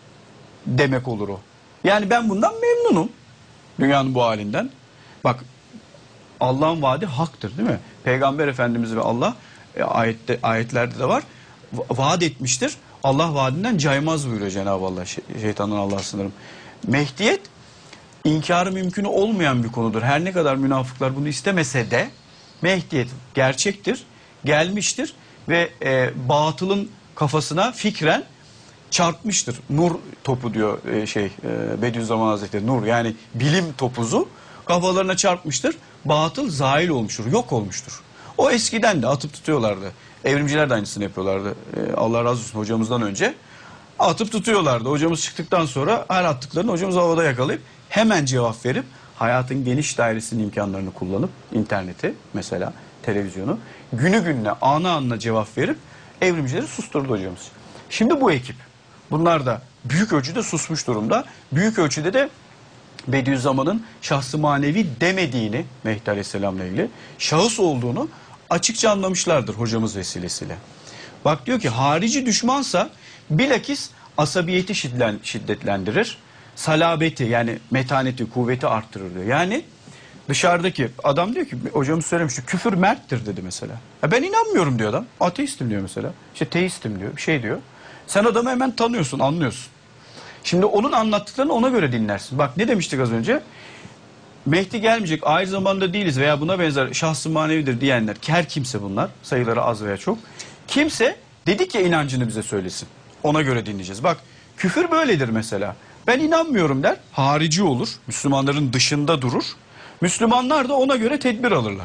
demek olur o. Yani ben bundan memnunum. Dünyanın bu halinden. Bak Allah'ın vaadi haktır değil mi? Peygamber Efendimiz ve Allah e, ayette, ayetlerde de var. Va vaat etmiştir. Allah vaadinden caymaz buyuruyor Cenab-ı Allah. Şey, şeytandan Allah'a sınırım. Mehdiyet inkarı mümkün olmayan bir konudur. Her ne kadar münafıklar bunu istemese de mehdiyet gerçektir, gelmiştir ve e, batılın kafasına fikren çarpmıştır. Nur topu diyor e, şey e, Bediüzzaman Hazretleri. Nur yani bilim topuzu kafalarına çarpmıştır. Batıl zail olmuştur, yok olmuştur. O eskiden de atıp tutuyorlardı. Evrimciler de aynısını yapıyorlardı. E, Allah razı olsun hocamızdan önce. Atıp tutuyorlardı. Hocamız çıktıktan sonra her attıklarını hocamız havada yakalayıp hemen cevap verip hayatın geniş dairesinin imkanlarını kullanıp interneti mesela televizyonu günü gününe ana anına cevap verip evrimcileri susturdu hocamız. Şimdi bu ekip bunlar da büyük ölçüde susmuş durumda. Büyük ölçüde de Bediüzzaman'ın şahsı manevi demediğini Mehdi Aleyhisselam'la ilgili şahıs olduğunu açıkça anlamışlardır hocamız vesilesiyle. Bak diyor ki harici düşmansa bilakis asabiyeti şiddetlendirir. Salabeti yani metaneti, kuvveti arttırır diyor. Yani dışarıdaki adam diyor ki hocamız söylemişti küfür merttir dedi mesela. Ya ben inanmıyorum diyor adam. Ateistim diyor mesela. İşte teistim diyor. Bir şey diyor. Sen adamı hemen tanıyorsun, anlıyorsun. Şimdi onun anlattıklarını ona göre dinlersin. Bak ne demiştik az önce? Mehdi gelmeyecek, ahir zamanda değiliz veya buna benzer şahsı manevidir diyenler, ki her kimse bunlar, sayıları az veya çok. Kimse dedik ya inancını bize söylesin. Ona göre dinleyeceğiz. Bak küfür böyledir mesela. Ben inanmıyorum der, harici olur, Müslümanların dışında durur. Müslümanlar da ona göre tedbir alırlar.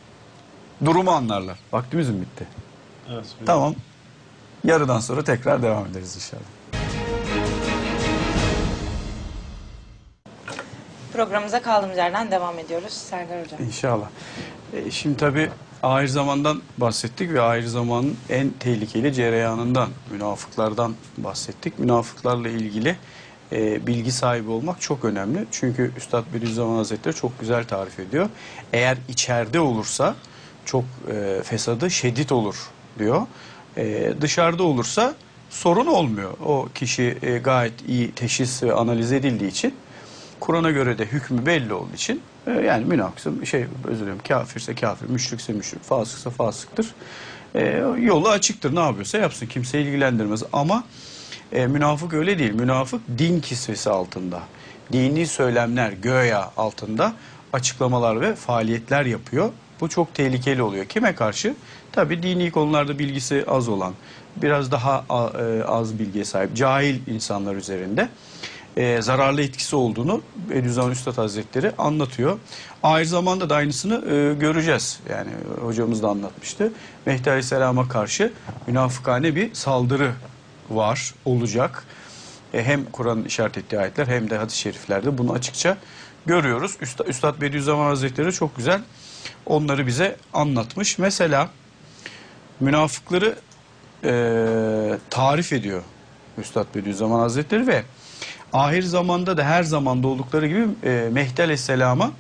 Durumu anlarlar. Vaktimiz mi bitti? Evet. Tamam. Yarıdan sonra tekrar devam ederiz inşallah. Programımıza kaldığımız yerden devam ediyoruz. Serdar Hocam. İnşallah. E, şimdi tabii ahir zamandan bahsettik ve ahir zamanın en tehlikeli cereyanından, münafıklardan bahsettik. Münafıklarla ilgili e, bilgi sahibi olmak çok önemli. Çünkü Üstad Bediüzzaman Hazretleri çok güzel tarif ediyor. Eğer içeride olursa çok e, fesadı şiddet olur diyor. E, dışarıda olursa sorun olmuyor. O kişi e, gayet iyi teşhis ve analiz edildiği için, Kur'an'a göre de hükmü belli olduğu için e, yani münafıksa şey özür dilerim kafirse kafir, müşrikse müşrik, fasıksa fasıktır. E, yolu açıktır, ne yapıyorsa yapsın, kimse ilgilendirmez. Ama e, münafık öyle değil. Münafık din kisvesi altında, dini söylemler göya altında açıklamalar ve faaliyetler yapıyor. Bu çok tehlikeli oluyor. Kime karşı? Tabii dini konularda bilgisi az olan, biraz daha az bilgiye sahip, cahil insanlar üzerinde e, zararlı etkisi olduğunu Bediüzzaman Üstad Hazretleri anlatıyor. Ahir zamanda da aynısını e, göreceğiz. Yani hocamız da anlatmıştı. Mehdi Aleyhisselam'a karşı münafıkane bir saldırı var, olacak. E, hem Kur'an'ın işaret ettiği ayetler hem de hadis-i şeriflerde bunu açıkça görüyoruz. Üstad, Üstad Bediüzzaman Hazretleri çok güzel onları bize anlatmış. Mesela münafıkları e, tarif ediyor Üstad Bediüzzaman Hazretleri ve ahir zamanda da her zamanda oldukları gibi e, Mehdi Aleyhisselam'a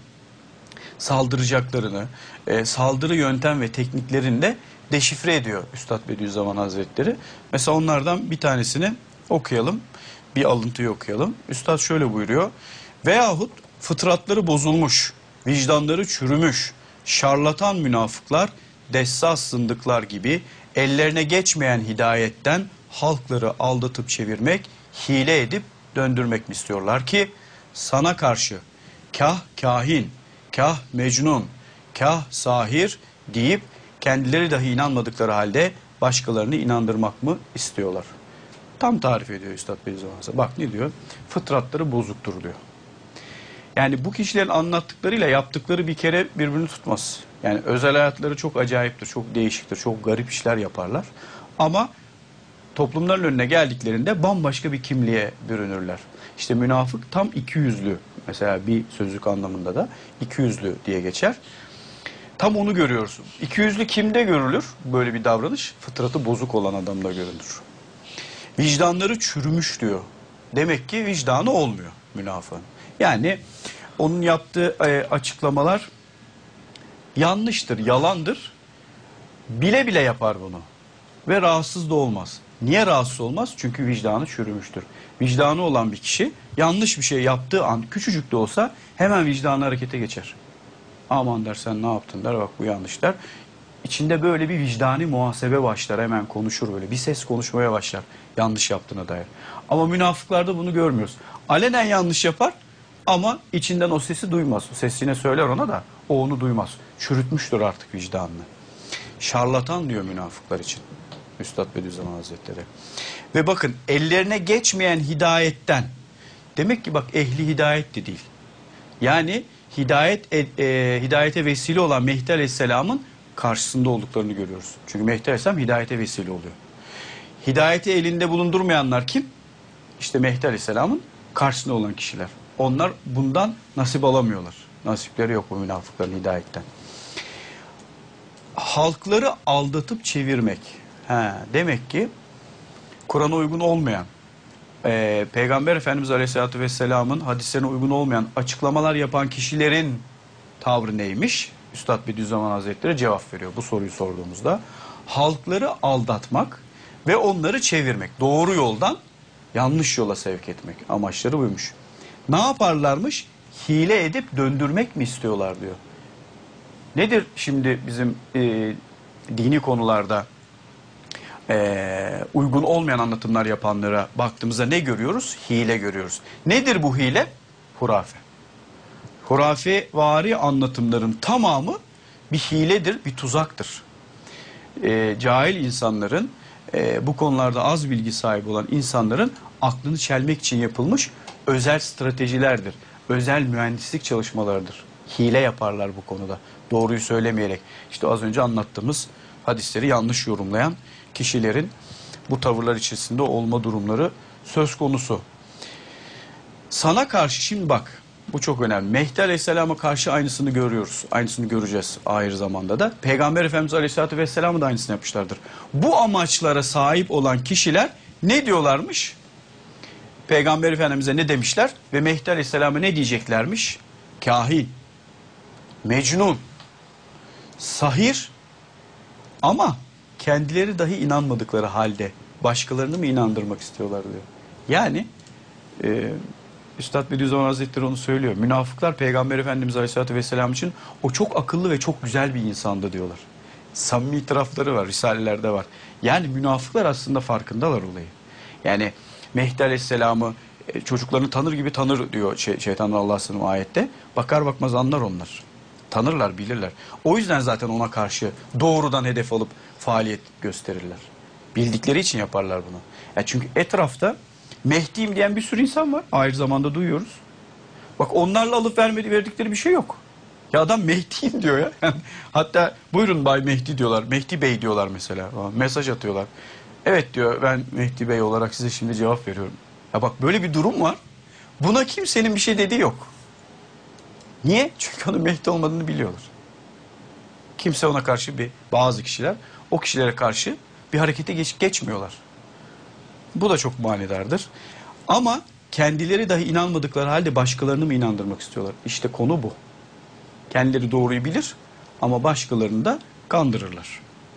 saldıracaklarını, e, saldırı yöntem ve tekniklerini de deşifre ediyor Üstad Bediüzzaman Hazretleri. Mesela onlardan bir tanesini okuyalım, bir alıntıyı okuyalım. Üstad şöyle buyuruyor: veyahut fıtratları bozulmuş, vicdanları çürümüş, şarlatan münafıklar, dessas zındıklar gibi ellerine geçmeyen hidayetten halkları aldatıp çevirmek, hile edip döndürmek mi istiyorlar ki sana karşı kah kahin, kah mecnun, kah sahir deyip kendileri dahi inanmadıkları halde başkalarını inandırmak mı istiyorlar? Tam tarif ediyor Üstad Bediüzzaman. Bak ne diyor? Fıtratları bozuktur diyor. Yani bu kişilerin anlattıklarıyla yaptıkları bir kere birbirini tutmaz. Yani özel hayatları çok acayiptir, çok değişiktir, çok garip işler yaparlar. Ama toplumların önüne geldiklerinde bambaşka bir kimliğe bürünürler. İşte münafık tam iki yüzlü, mesela bir sözlük anlamında da iki yüzlü diye geçer. Tam onu görüyorsun. İki yüzlü kimde görülür böyle bir davranış? Fıtratı bozuk olan adamda görülür. Vicdanları çürümüş diyor. Demek ki vicdanı olmuyor münafığın. Yani onun yaptığı e, açıklamalar yanlıştır, yalandır. Bile bile yapar bunu. Ve rahatsız da olmaz. Niye rahatsız olmaz? Çünkü vicdanı çürümüştür. Vicdanı olan bir kişi yanlış bir şey yaptığı an, küçücük de olsa hemen vicdanı harekete geçer. Aman der, sen ne yaptın der, bak bu yanlış der. İçinde böyle bir vicdani muhasebe başlar, hemen konuşur böyle. Bir ses konuşmaya başlar yanlış yaptığına dair. Ama münafıklarda bunu görmüyoruz. Alenen yanlış yapar ama içinden o sesi duymaz. Ses yine söyler ona da o onu duymaz. Çürütmüştür artık vicdanını. Şarlatan diyor münafıklar için Üstad Bediüzzaman Hazretleri. Ve bakın ellerine geçmeyen hidayetten, demek ki bak ehli hidayet de değil. Yani hidayet e, e, hidayete vesile olan Mehdi Aleyhisselam'ın karşısında olduklarını görüyoruz. Çünkü Mehdi Aleyhisselam hidayete vesile oluyor. Hidayeti elinde bulundurmayanlar kim? İşte Mehdi Aleyhisselam'ın karşısında olan kişiler. Onlar bundan nasip alamıyorlar. Nasipleri yok bu münafıkların hidayetten. Halkları aldatıp çevirmek. He, demek ki Kur'an'a uygun olmayan, e, Peygamber Efendimiz Aleyhisselatü Vesselam'ın hadislerine uygun olmayan açıklamalar yapan kişilerin tavrı neymiş? Üstad Bediüzzaman Hazretleri cevap veriyor bu soruyu sorduğumuzda. Halkları aldatmak ve onları çevirmek. Doğru yoldan yanlış yola sevk etmek. Amaçları buymuş. Ne yaparlarmış? Hile edip döndürmek mi istiyorlar diyor. Nedir şimdi bizim e, dini konularda e, uygun olmayan anlatımlar yapanlara baktığımızda ne görüyoruz? Hile görüyoruz. Nedir bu hile? Hurafe. Hurafe-vari anlatımların tamamı bir hiledir, bir tuzaktır. E, cahil insanların, e, bu konularda az bilgi sahibi olan insanların aklını çelmek için yapılmış özel stratejilerdir. Özel mühendislik çalışmalarıdır. Hile yaparlar bu konuda. Doğruyu söylemeyerek. İşte az önce anlattığımız hadisleri yanlış yorumlayan kişilerin bu tavırlar içerisinde olma durumları söz konusu. Sana karşı şimdi bak, Bu çok önemli. Mehdi Aleyhisselam'a karşı aynısını görüyoruz. Aynısını göreceğiz ahir zamanda da. Peygamber Efendimiz Aleyhisselatü Vesselam'ı da aynısını yapmışlardır. Bu amaçlara sahip olan kişiler ne diyorlarmış? Peygamber Efendimiz'e ne demişler? Ve Mehdi Aleyhisselam'a ne diyeceklermiş? Kahin, mecnun, sahir ama kendileri dahi inanmadıkları halde başkalarını mı inandırmak istiyorlar diyor. Yani e, Üstad Bediüzzaman Hazretleri onu söylüyor. Münafıklar Peygamber Efendimiz Aleyhisselatü Vesselam için o çok akıllı ve çok güzel bir insandı diyorlar. Samimi itirafları var, risalelerde var. Yani münafıklar aslında farkındalar olayı. Yani Mehdi Aleyhisselam'ı e, çocuklarını tanır gibi tanır diyor şey, şeytanlar Allah'a sığınırım ayette. Bakar bakmaz anlar onlar. Tanırlar, bilirler. O yüzden zaten ona karşı doğrudan hedef alıp faaliyet gösterirler. Bildikleri için yaparlar bunu. Ya çünkü etrafta Mehdi'yim diyen bir sürü insan var. Aynı zamanda duyuyoruz. Bak onlarla alıp vermedi, verdikleri bir şey yok. Ya adam Mehdi'yim diyor ya. Yani hatta buyurun Bay Mehdi diyorlar. Mehdi Bey diyorlar mesela. Mesaj atıyorlar. Evet diyor ben Mehdi Bey olarak size şimdi cevap veriyorum. Ya bak böyle bir durum var. Buna kimsenin bir şey dediği yok. Niye? Çünkü onun Mehdi olmadığını biliyorlar. Kimse ona karşı bir bazı kişiler o kişilere karşı bir harekete geç, geçmiyorlar. Bu da çok manidardır. Ama kendileri dahi inanmadıkları halde başkalarını mı inandırmak istiyorlar? İşte konu bu. Kendileri doğruyu bilir ama başkalarını da kandırırlar.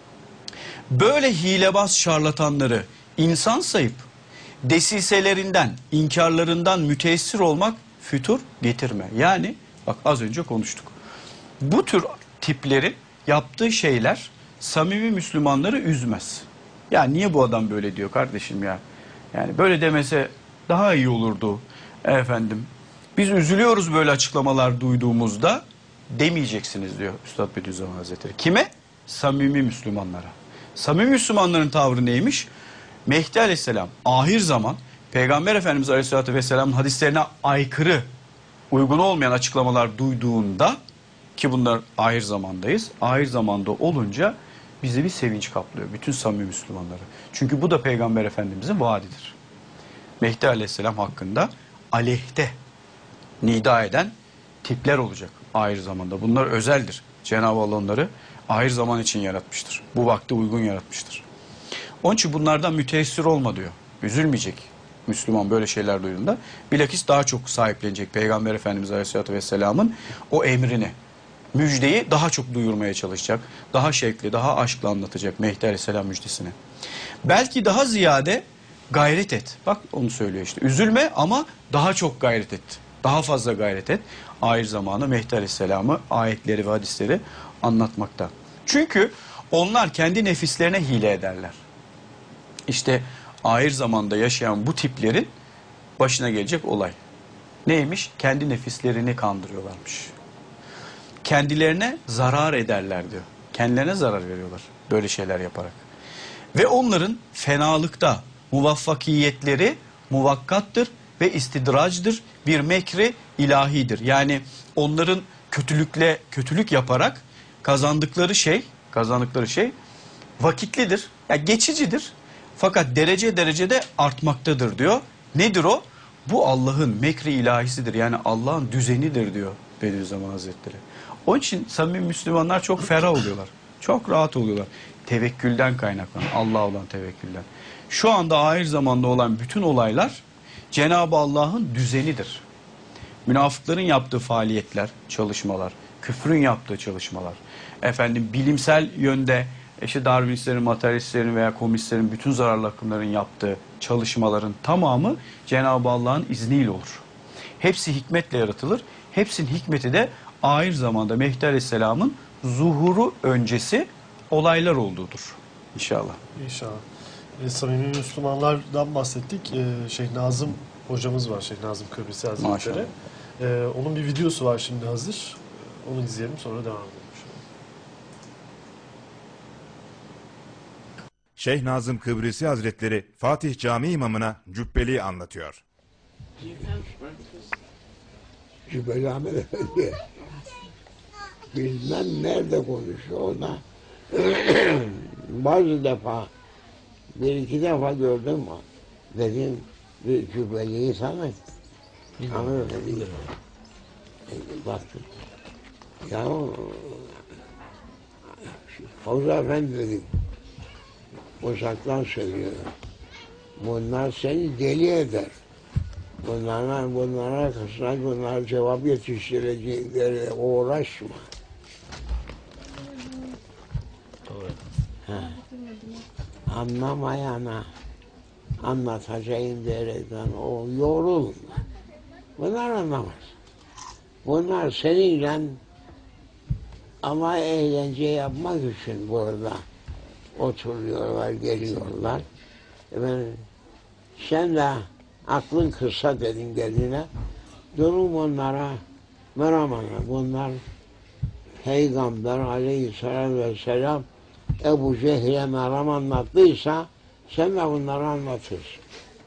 Böyle hilebaz şarlatanları insan sayıp desiselerinden, inkarlarından müteessir olmak fütur getirme. Yani bak az önce konuştuk. Bu tür tiplerin yaptığı şeyler samimi Müslümanları üzmez. Ya niye bu adam böyle diyor kardeşim ya? Yani böyle demese daha iyi olurdu efendim. Biz üzülüyoruz böyle açıklamalar duyduğumuzda demeyeceksiniz diyor Üstad Bediüzzaman Hazretleri. Kime? Samimi Müslümanlara. Samimi Müslümanların tavrı neymiş? Mehdi Aleyhisselam ahir zaman Peygamber Efendimiz Aleyhisselatü Vesselam'ın hadislerine aykırı, uygun olmayan açıklamalar duyduğunda ki bunlar ahir zamandayız. Ahir zamanda olunca bizi bir sevinç kaplıyor. Bütün samimi Müslümanları. Çünkü bu da Peygamber Efendimizin vaadidir. Mehdi Aleyhisselam hakkında aleyhte nida eden tipler olacak ahir zamanda. Bunlar özeldir. Cenab-ı Allah onları ahir zaman için yaratmıştır. Bu vakti uygun yaratmıştır. Onun için bunlardan müteessir olma diyor. Üzülmeyecek Müslüman böyle şeyler duyduğunda. Bilakis daha çok sahiplenecek Peygamber Efendimiz Aleyhisselatü Vesselam'ın o emrini, müjdeyi daha çok duyurmaya çalışacak. Daha şevkli, daha aşkla anlatacak Mehdi Aleyhisselam müjdesini. Belki daha ziyade gayret et. Bak onu söylüyor işte. Üzülme ama daha çok gayret et. Daha fazla gayret et. Ahir zamanı Mehdi Aleyhisselam'ı, ayetleri ve hadisleri anlatmakta. Çünkü onlar kendi nefislerine hile ederler. İşte ahir zamanda yaşayan bu tiplerin başına gelecek olay. Neymiş? Kendi nefislerini kandırıyorlarmış. Kendilerine zarar ederler diyor. Kendilerine zarar veriyorlar böyle şeyler yaparak. Ve onların fenalıkta muvaffakiyetleri muvakkattır ve istidracdır. Bir mekri ilahidir. Yani onların kötülükle kötülük yaparak kazandıkları şey, kazandıkları şey vakitlidir. Yani geçicidir. Fakat derece derecede artmaktadır diyor. Nedir o? Bu Allah'ın mekri ilahisidir. Yani Allah'ın düzenidir diyor Bediüzzaman Hazretleri. Onun için samimi Müslümanlar çok ferah oluyorlar. Çok rahat oluyorlar. Tevekkülden kaynaklanan, Allah'a olan tevekkülden. Şu anda ahir zamanda olan bütün olaylar Cenab-ı Allah'ın düzenidir. Münafıkların yaptığı faaliyetler, çalışmalar, küfrün yaptığı çalışmalar, efendim bilimsel yönde işte Darwinistlerin, materyalistlerin veya komünistlerin bütün zararlı akımların yaptığı çalışmaların tamamı Cenab-ı Allah'ın izniyle olur. Hepsi hikmetle yaratılır. Hepsinin hikmeti de ahir zamanda Mehdi Aleyhisselam'ın zuhuru öncesi olaylar olduğudur. İnşallah. İnşallah. E, samimi Müslümanlardan bahsettik. E, Şeyh Nazım hocamız var. Şeyh Nazım Kıbrıs Hazretleri. E, onun bir videosu var şimdi hazır. Onu izleyelim sonra devam edelim. Şeyh Nazım Kıbrısi Hazretleri Fatih Camii imamına cübbeliği anlatıyor. Cübbeli Ahmet Efendi bilmem nerede konuşuyor ona. Bazı defa bir iki defa gördüm ama dedim bir cübbeliyi sana Ahmet Efendi E, baktım. Ya Havza Efendi dedim. Uzaktan söylüyor. Bunlar seni deli eder. Bunlara, bunlara kısmet, bunlara cevap yetiştirecekleri uğraşma. Ha. Anlamayana anlatacağım diyerekten o yorulma. Bunlar anlamaz. Bunlar seninle ama eğlence yapmak için burada oturuyorlar, geliyorlar. Efendim, sen de aklın kısa dedin kendine. Durum onlara meramana. Bunlar Peygamber aleyhisselam vesselam Ebu Cehil'e meram anlattıysa sen de bunları anlatırsın.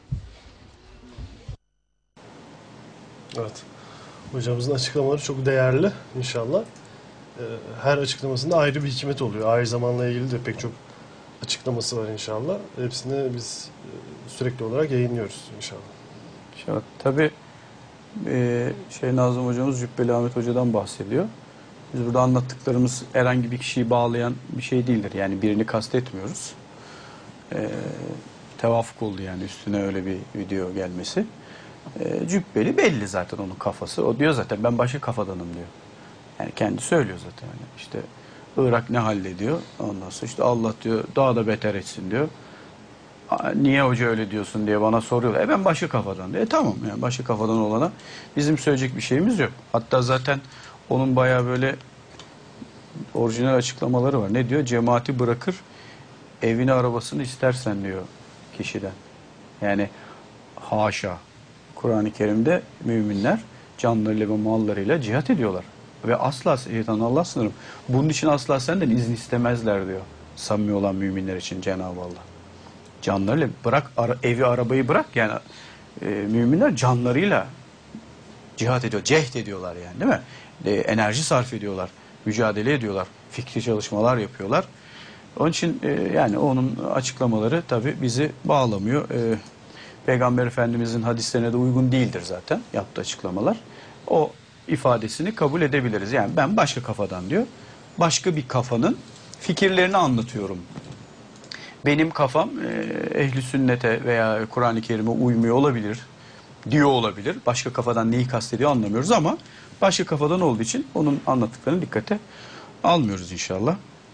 Evet. Hocamızın açıklamaları çok değerli inşallah. Ee, Her açıklamasında ayrı bir hikmet oluyor. Ahir zamanla ilgili de pek çok açıklaması var inşallah. Hepsini biz e, sürekli olarak yayınlıyoruz inşallah. İnşallah. Tabii e, şey Nazım hocamız Cübbeli Ahmet Hoca'dan bahsediyor. Biz burada anlattıklarımız herhangi bir kişiyi bağlayan bir şey değildir. Yani birini kastetmiyoruz. E, tevafuk oldu yani üstüne öyle bir video gelmesi. E, Cübbeli belli zaten onun kafası. O diyor zaten ben başka kafadanım diyor. Yani kendi söylüyor zaten. Yani işte Irak ne hallediyor? Ondan sonra işte Allah diyor daha da beter etsin diyor. Niye hoca öyle diyorsun diye bana soruyorlar. E ben başka kafadan diyor. E tamam yani başka kafadan olana bizim söyleyecek bir şeyimiz yok. Hatta zaten onun bayağı böyle orijinal açıklamaları var. Ne diyor? Cemaati bırakır evini arabasını istersen diyor kişiden. Yani haşa. Kur'an-ı Kerim'de müminler canlarıyla ve mallarıyla cihat ediyorlar. Ve asla şeytan Allah sınırım. Bunun için asla senden izin istemezler diyor. Samimi olan müminler için Cenab-ı Allah. Canlarıyla bırak ara, evi arabayı bırak yani e, müminler canlarıyla cihat ediyor. Cehd ediyorlar yani değil mi? E, enerji sarf ediyorlar. Mücadele ediyorlar. Fikri çalışmalar yapıyorlar. Onun için e, yani onun açıklamaları tabii bizi bağlamıyor. E, Peygamber Efendimizin hadislerine de uygun değildir zaten yaptığı açıklamalar. O ifadesini kabul edebiliriz. Yani ben başka kafadan diyor. Başka bir kafanın fikirlerini anlatıyorum. Benim kafam e, ehli sünnete veya Kur'an-ı Kerim'e uymuyor olabilir. Diyor olabilir. Başka kafadan neyi kastediyor anlamıyoruz ama başka kafadan olduğu için onun anlattıklarını dikkate almıyoruz inşallah.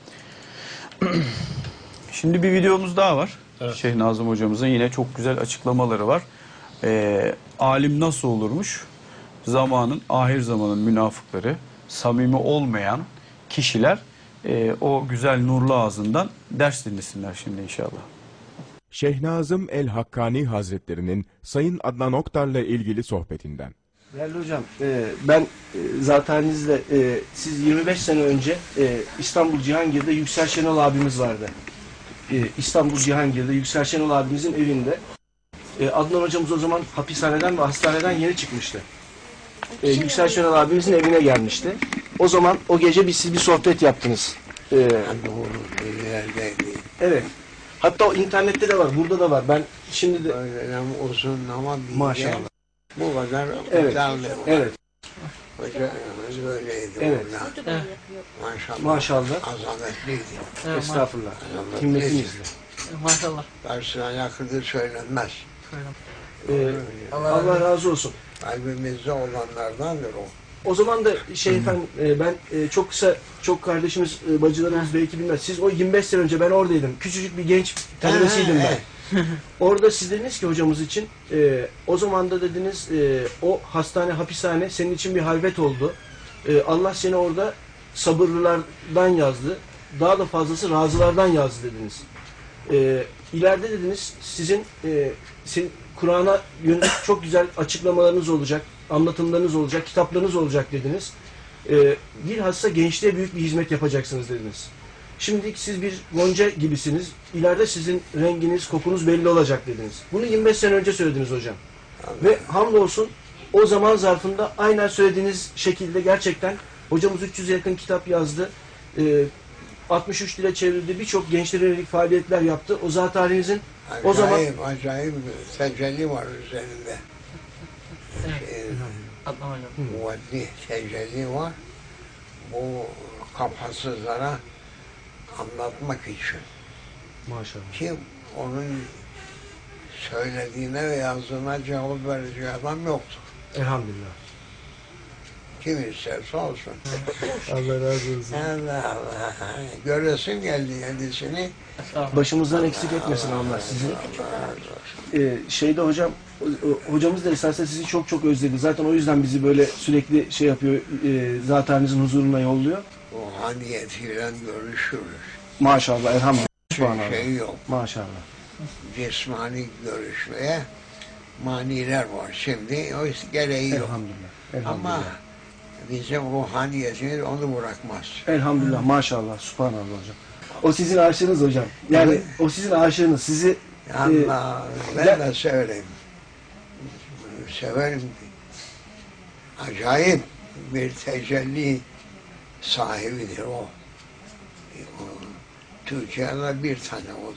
Şimdi bir videomuz daha var. Evet. Şeyh Nazım hocamızın yine çok güzel açıklamaları var. E, alim nasıl olurmuş? Zamanın, ahir zamanın münafıkları, samimi olmayan kişiler e, o güzel nurlu ağzından ders dinlesinler şimdi inşallah. Şeyh Nazım el-Hakkani Hazretleri'nin Sayın Adnan Oktar'la ilgili sohbetinden. Değerli hocam, e, ben e, zatenizle e, siz yirmi beş sene önce e, İstanbul Cihangir'de Yüksel Şenol abimiz vardı. E, İstanbul Cihangir'de Yüksel Şenol abimizin evinde. E, Adnan hocamız o zaman hapishaneden ve hastaneden yeni çıkmıştı. E, Yüksel Şenol abimizin evine gelmişti. O zaman o gece bir, siz bir sohbet yaptınız. E, Doğru bir yerdeydi. evet. Hatta o internette de var, burada da var. Ben şimdi de... Öyle uzun ama bir Maşallah. bu kadar Evet, iddialı. evet, Hocamız böyleydi evet. orada. Maşallah. Maşallah. Azametliydi. Estağfurullah. Azametliydi. Himmetinizle. Maşallah. Karşısına yakındır söylenmez. Ee, Allah razı olsun. Kalbimizde olanlardandır o. O zaman da şey efendim e, ben e, çok kısa çok kardeşimiz e, bacılarımız belki bilmez. Siz o yirmi beş sene önce ben oradaydım. Küçücük bir genç talebesiydim ben. Orada siz dediniz ki hocamız için e, o zaman da dediniz e, o hastane hapishane senin için bir halvet oldu. E, Allah seni orada sabırlılardan yazdı. Daha da fazlası razılardan yazdı dediniz. E, ileride dediniz sizin e, sizin Kur'an'a yönelik çok güzel açıklamalarınız olacak, anlatımlarınız olacak, kitaplarınız olacak dediniz. Ee, bilhassa gençliğe büyük bir hizmet yapacaksınız dediniz. Şimdi siz bir gonca gibisiniz. İleride sizin renginiz, kokunuz belli olacak dediniz. Bunu yirmi beş sene önce söylediniz hocam. Ve hamdolsun o zaman zarfında aynen söylediğiniz şekilde gerçekten hocamız üç yüze yakın kitap yazdı. Ee, altmış üç dile çevrildi. Birçok gençlere yönelik faaliyetler yaptı. O zat halinizin o zaman Acayip, acayip tecelli var üzerinde. Adnan Hocam. kuvvetli tecelli var. Bu kafasızlara anlatmak için. Maşallah. Ki onun söylediğine ve yazdığına cevap verici adam yoktur. Elhamdülillah. Kim isterse olsun. Allah razı olsun. Allah Allah. Göresim geldi kendisini. Başımızdan eksik etmesin Allah sizi. Ee, şeyde hocam, o- o- hocamız da esasen sizi çok çok özledi. Zaten o yüzden bizi böyle sürekli şey yapıyor, e, zat-ı huzuruna yolluyor. Ruhaniyetiyle görüşürüz. Maşallah, elhamdülillah. Subhanallah. Şey yok. Maşallah. Cismani görüşmeye maniler var. Şimdi o gereği yok. Elhamdülillah. Ama Elhamdülillah. bizim ruhaniyetimiz onu bırakmaz. Elhamdülillah, maşallah, subhanallah hocam. O sizin aşığınız hocam. Yani o sizin aşığınız. Sizi Allah, Ee, ben ya- de severim. Severim. Acayip bir tecelli sahibidir o. O Türkiye'de bir tane oldu.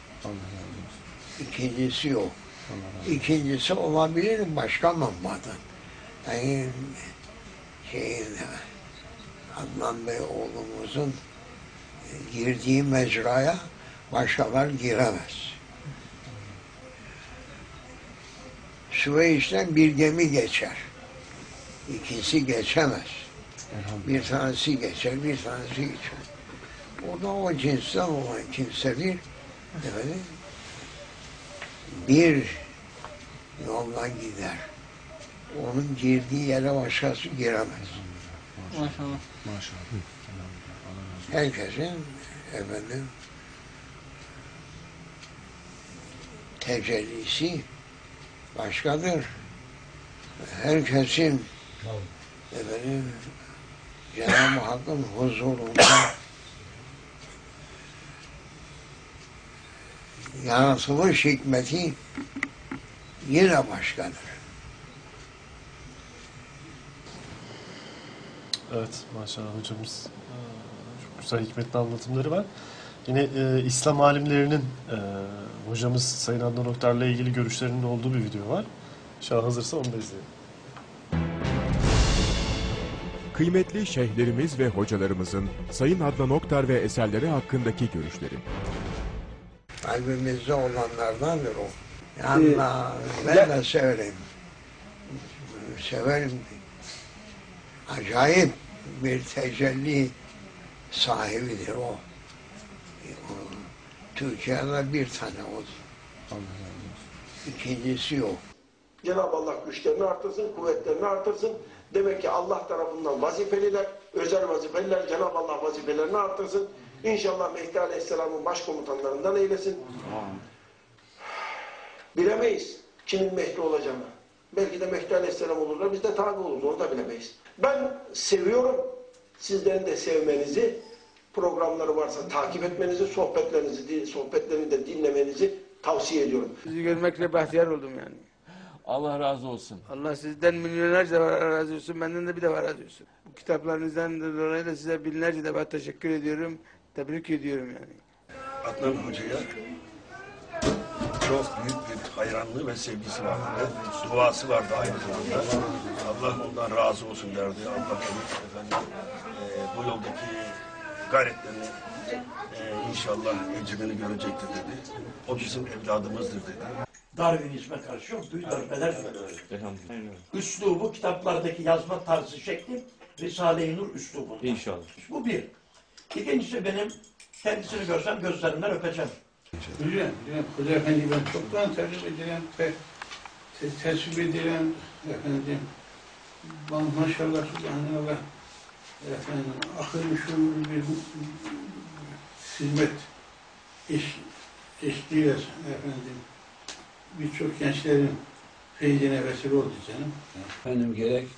İkincisi yok. İkincisi olabilir başka manbadan. Yani şeyin, Adnan Bey oğlumuzun girdiği mecraya başkalar giremez. Süveyş'ten bir gemi geçer. İkisi geçemez. Bir tanesi geçer, bir tanesi geçer. O da o cinsten olan kimsedir. Efendim, bir yoldan gider. Onun girdiği yere başkası giremez. Maşallah. Herkesin efendim tecellisi başkadır. Herkesin efendim Cenab-ı Hakk'ın huzurunda yaratılış hikmeti yine başkadır. Evet, maşallah hocamız e, çok güzel hikmetli anlatımları var. Yine e, İslam alimlerinin e, hocamız Sayın Adnan Oktar'la ilgili görüşlerinin olduğu bir video var. Şu an hazırsa onu da izleyelim. Kıymetli şeyhlerimiz ve hocalarımızın Sayın Adnan Oktar ve eserleri hakkındaki görüşleri. Kalbimizde olanlardandır o. Allah, ben de severim. Severim. Acayip bir tecelli sahibidir o. O Türkiye'de bir tane oldu. İkincisi yok. Cenab-ı Allah güçlerini artırsın, kuvvetlerini artırsın. Demek ki Allah tarafından vazifeliler, özel vazifeliler, Cenab-ı Allah vazifelerini artırsın. İnşallah Mehdi Aleyhisselam'ın başkomutanlarından eylesin. Bilemeyiz kimin Mehdi olacağını. Belki de Mehdi Aleyhisselam olurlar, biz de tabi oluruz, onu da bilemeyiz. Ben seviyorum, sizlerin de sevmenizi, programları varsa takip etmenizi, sohbetlerinizi, sohbetlerini de dinlemenizi tavsiye ediyorum. Sizi görmekle bahtiyar oldum yani. Allah razı olsun. Allah sizden milyonlarca razı olsun, benden de bir defa razı olsun. Bu kitaplarınızdan dolayı da size binlerce defa teşekkür ediyorum, tebrik ediyorum yani. Adnan Hoca'ya çok büyük bir hayranlığı ve sevgisi vardı. Ve duası vardı aynı zamanda. Allah ondan razı olsun derdi. Allah onun efendim, e, bu yoldaki gayretlerini e, inşallah ecrini görecektir dedi. O bizim evladımızdır dedi. Darwinizme karşı çok büyük darbeler gördü. Üslubu, kitaplardaki yazma tarzı şekli Risale-i Nur üslubunda. İnşallah. Bu bir. İkincisi benim kendisini görsem gözlerinden öpeceğim. Biliyorum, biliyorum. Hoca Efendi ben çoktan tercih edilen ve tesbih edilen efendim maşallah subhanallah efendim akıl şuurlu bir hizmet iş, işliyor efendim. Birçok gençlerin feyzine vesile oldu canım. Efendim gerek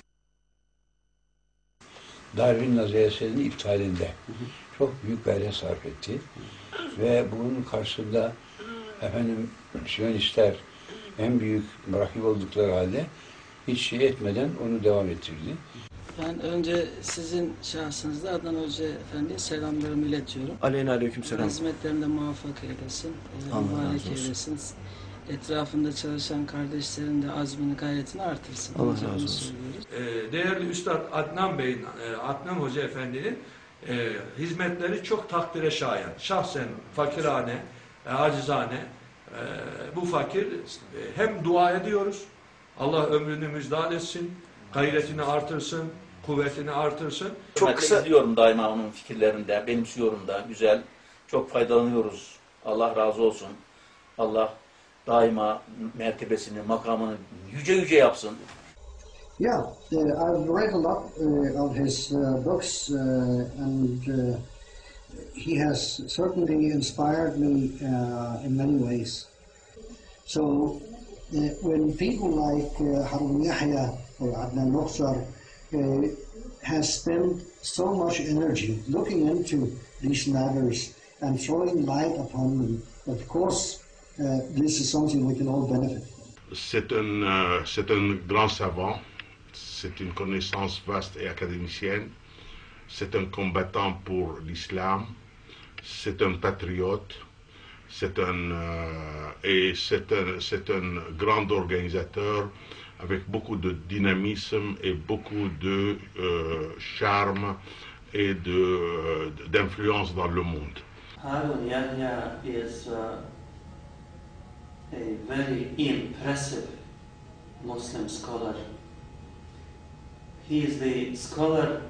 Darwin nazariyesinin iptalinde çok büyük gayret sarf etti. Ve bunun karşısında efendim Siyonistler en büyük rakip oldukları halde hiç şey etmeden onu devam ettirdi. Ben önce sizin şahsınızda Adnan Hoca Efendi'ye selamlarımı iletiyorum. Aleyna aleyküm selam. Hizmetlerinde muvaffak eylesin, e, Allah mübarek razı olsun. eylesin. etrafında çalışan kardeşlerin de azmini, gayretini artırsın. Allah Önce razı onu olsun. söylüyoruz. Ee, Değerli Üstad Adnan Bey'in, e, Adnan Hoca Efendi'nin e, hizmetleri çok takdire şayan. Şahsen fakirane, e, acizane, e, bu fakir e, hem dua ediyoruz, Allah ömrünü müjdat etsin, gayretini artırsın, kuvvetini artırsın. Çok kısa izliyorum daima onun fikirlerinde, benimsiyorum da, güzel, çok faydalanıyoruz. Allah razı olsun. Allah daima mertebesini, makamını yüce yüce yapsın. Yeah, uh, I've read a lot uh, of his uh, books, uh, and uh, he has certainly inspired me uh, in many ways. So, uh, when people like uh, Harun Yahya or Adnan Noksar uh, has spent so much energy looking into these matters and throwing light upon them, of course, uh, this is something we can all benefit from. C'est un, euh, c'est un grand savant, c'est une connaissance vaste et académicienne, c'est un combattant pour l'islam, c'est un patriote, c'est un, euh, et c'est un, c'est un grand organisateur avec beaucoup de dynamisme et beaucoup de euh, charme et de, d'influence dans le monde. Harun Yahya is uh, a very impressive Muslim scholar. He is the scholar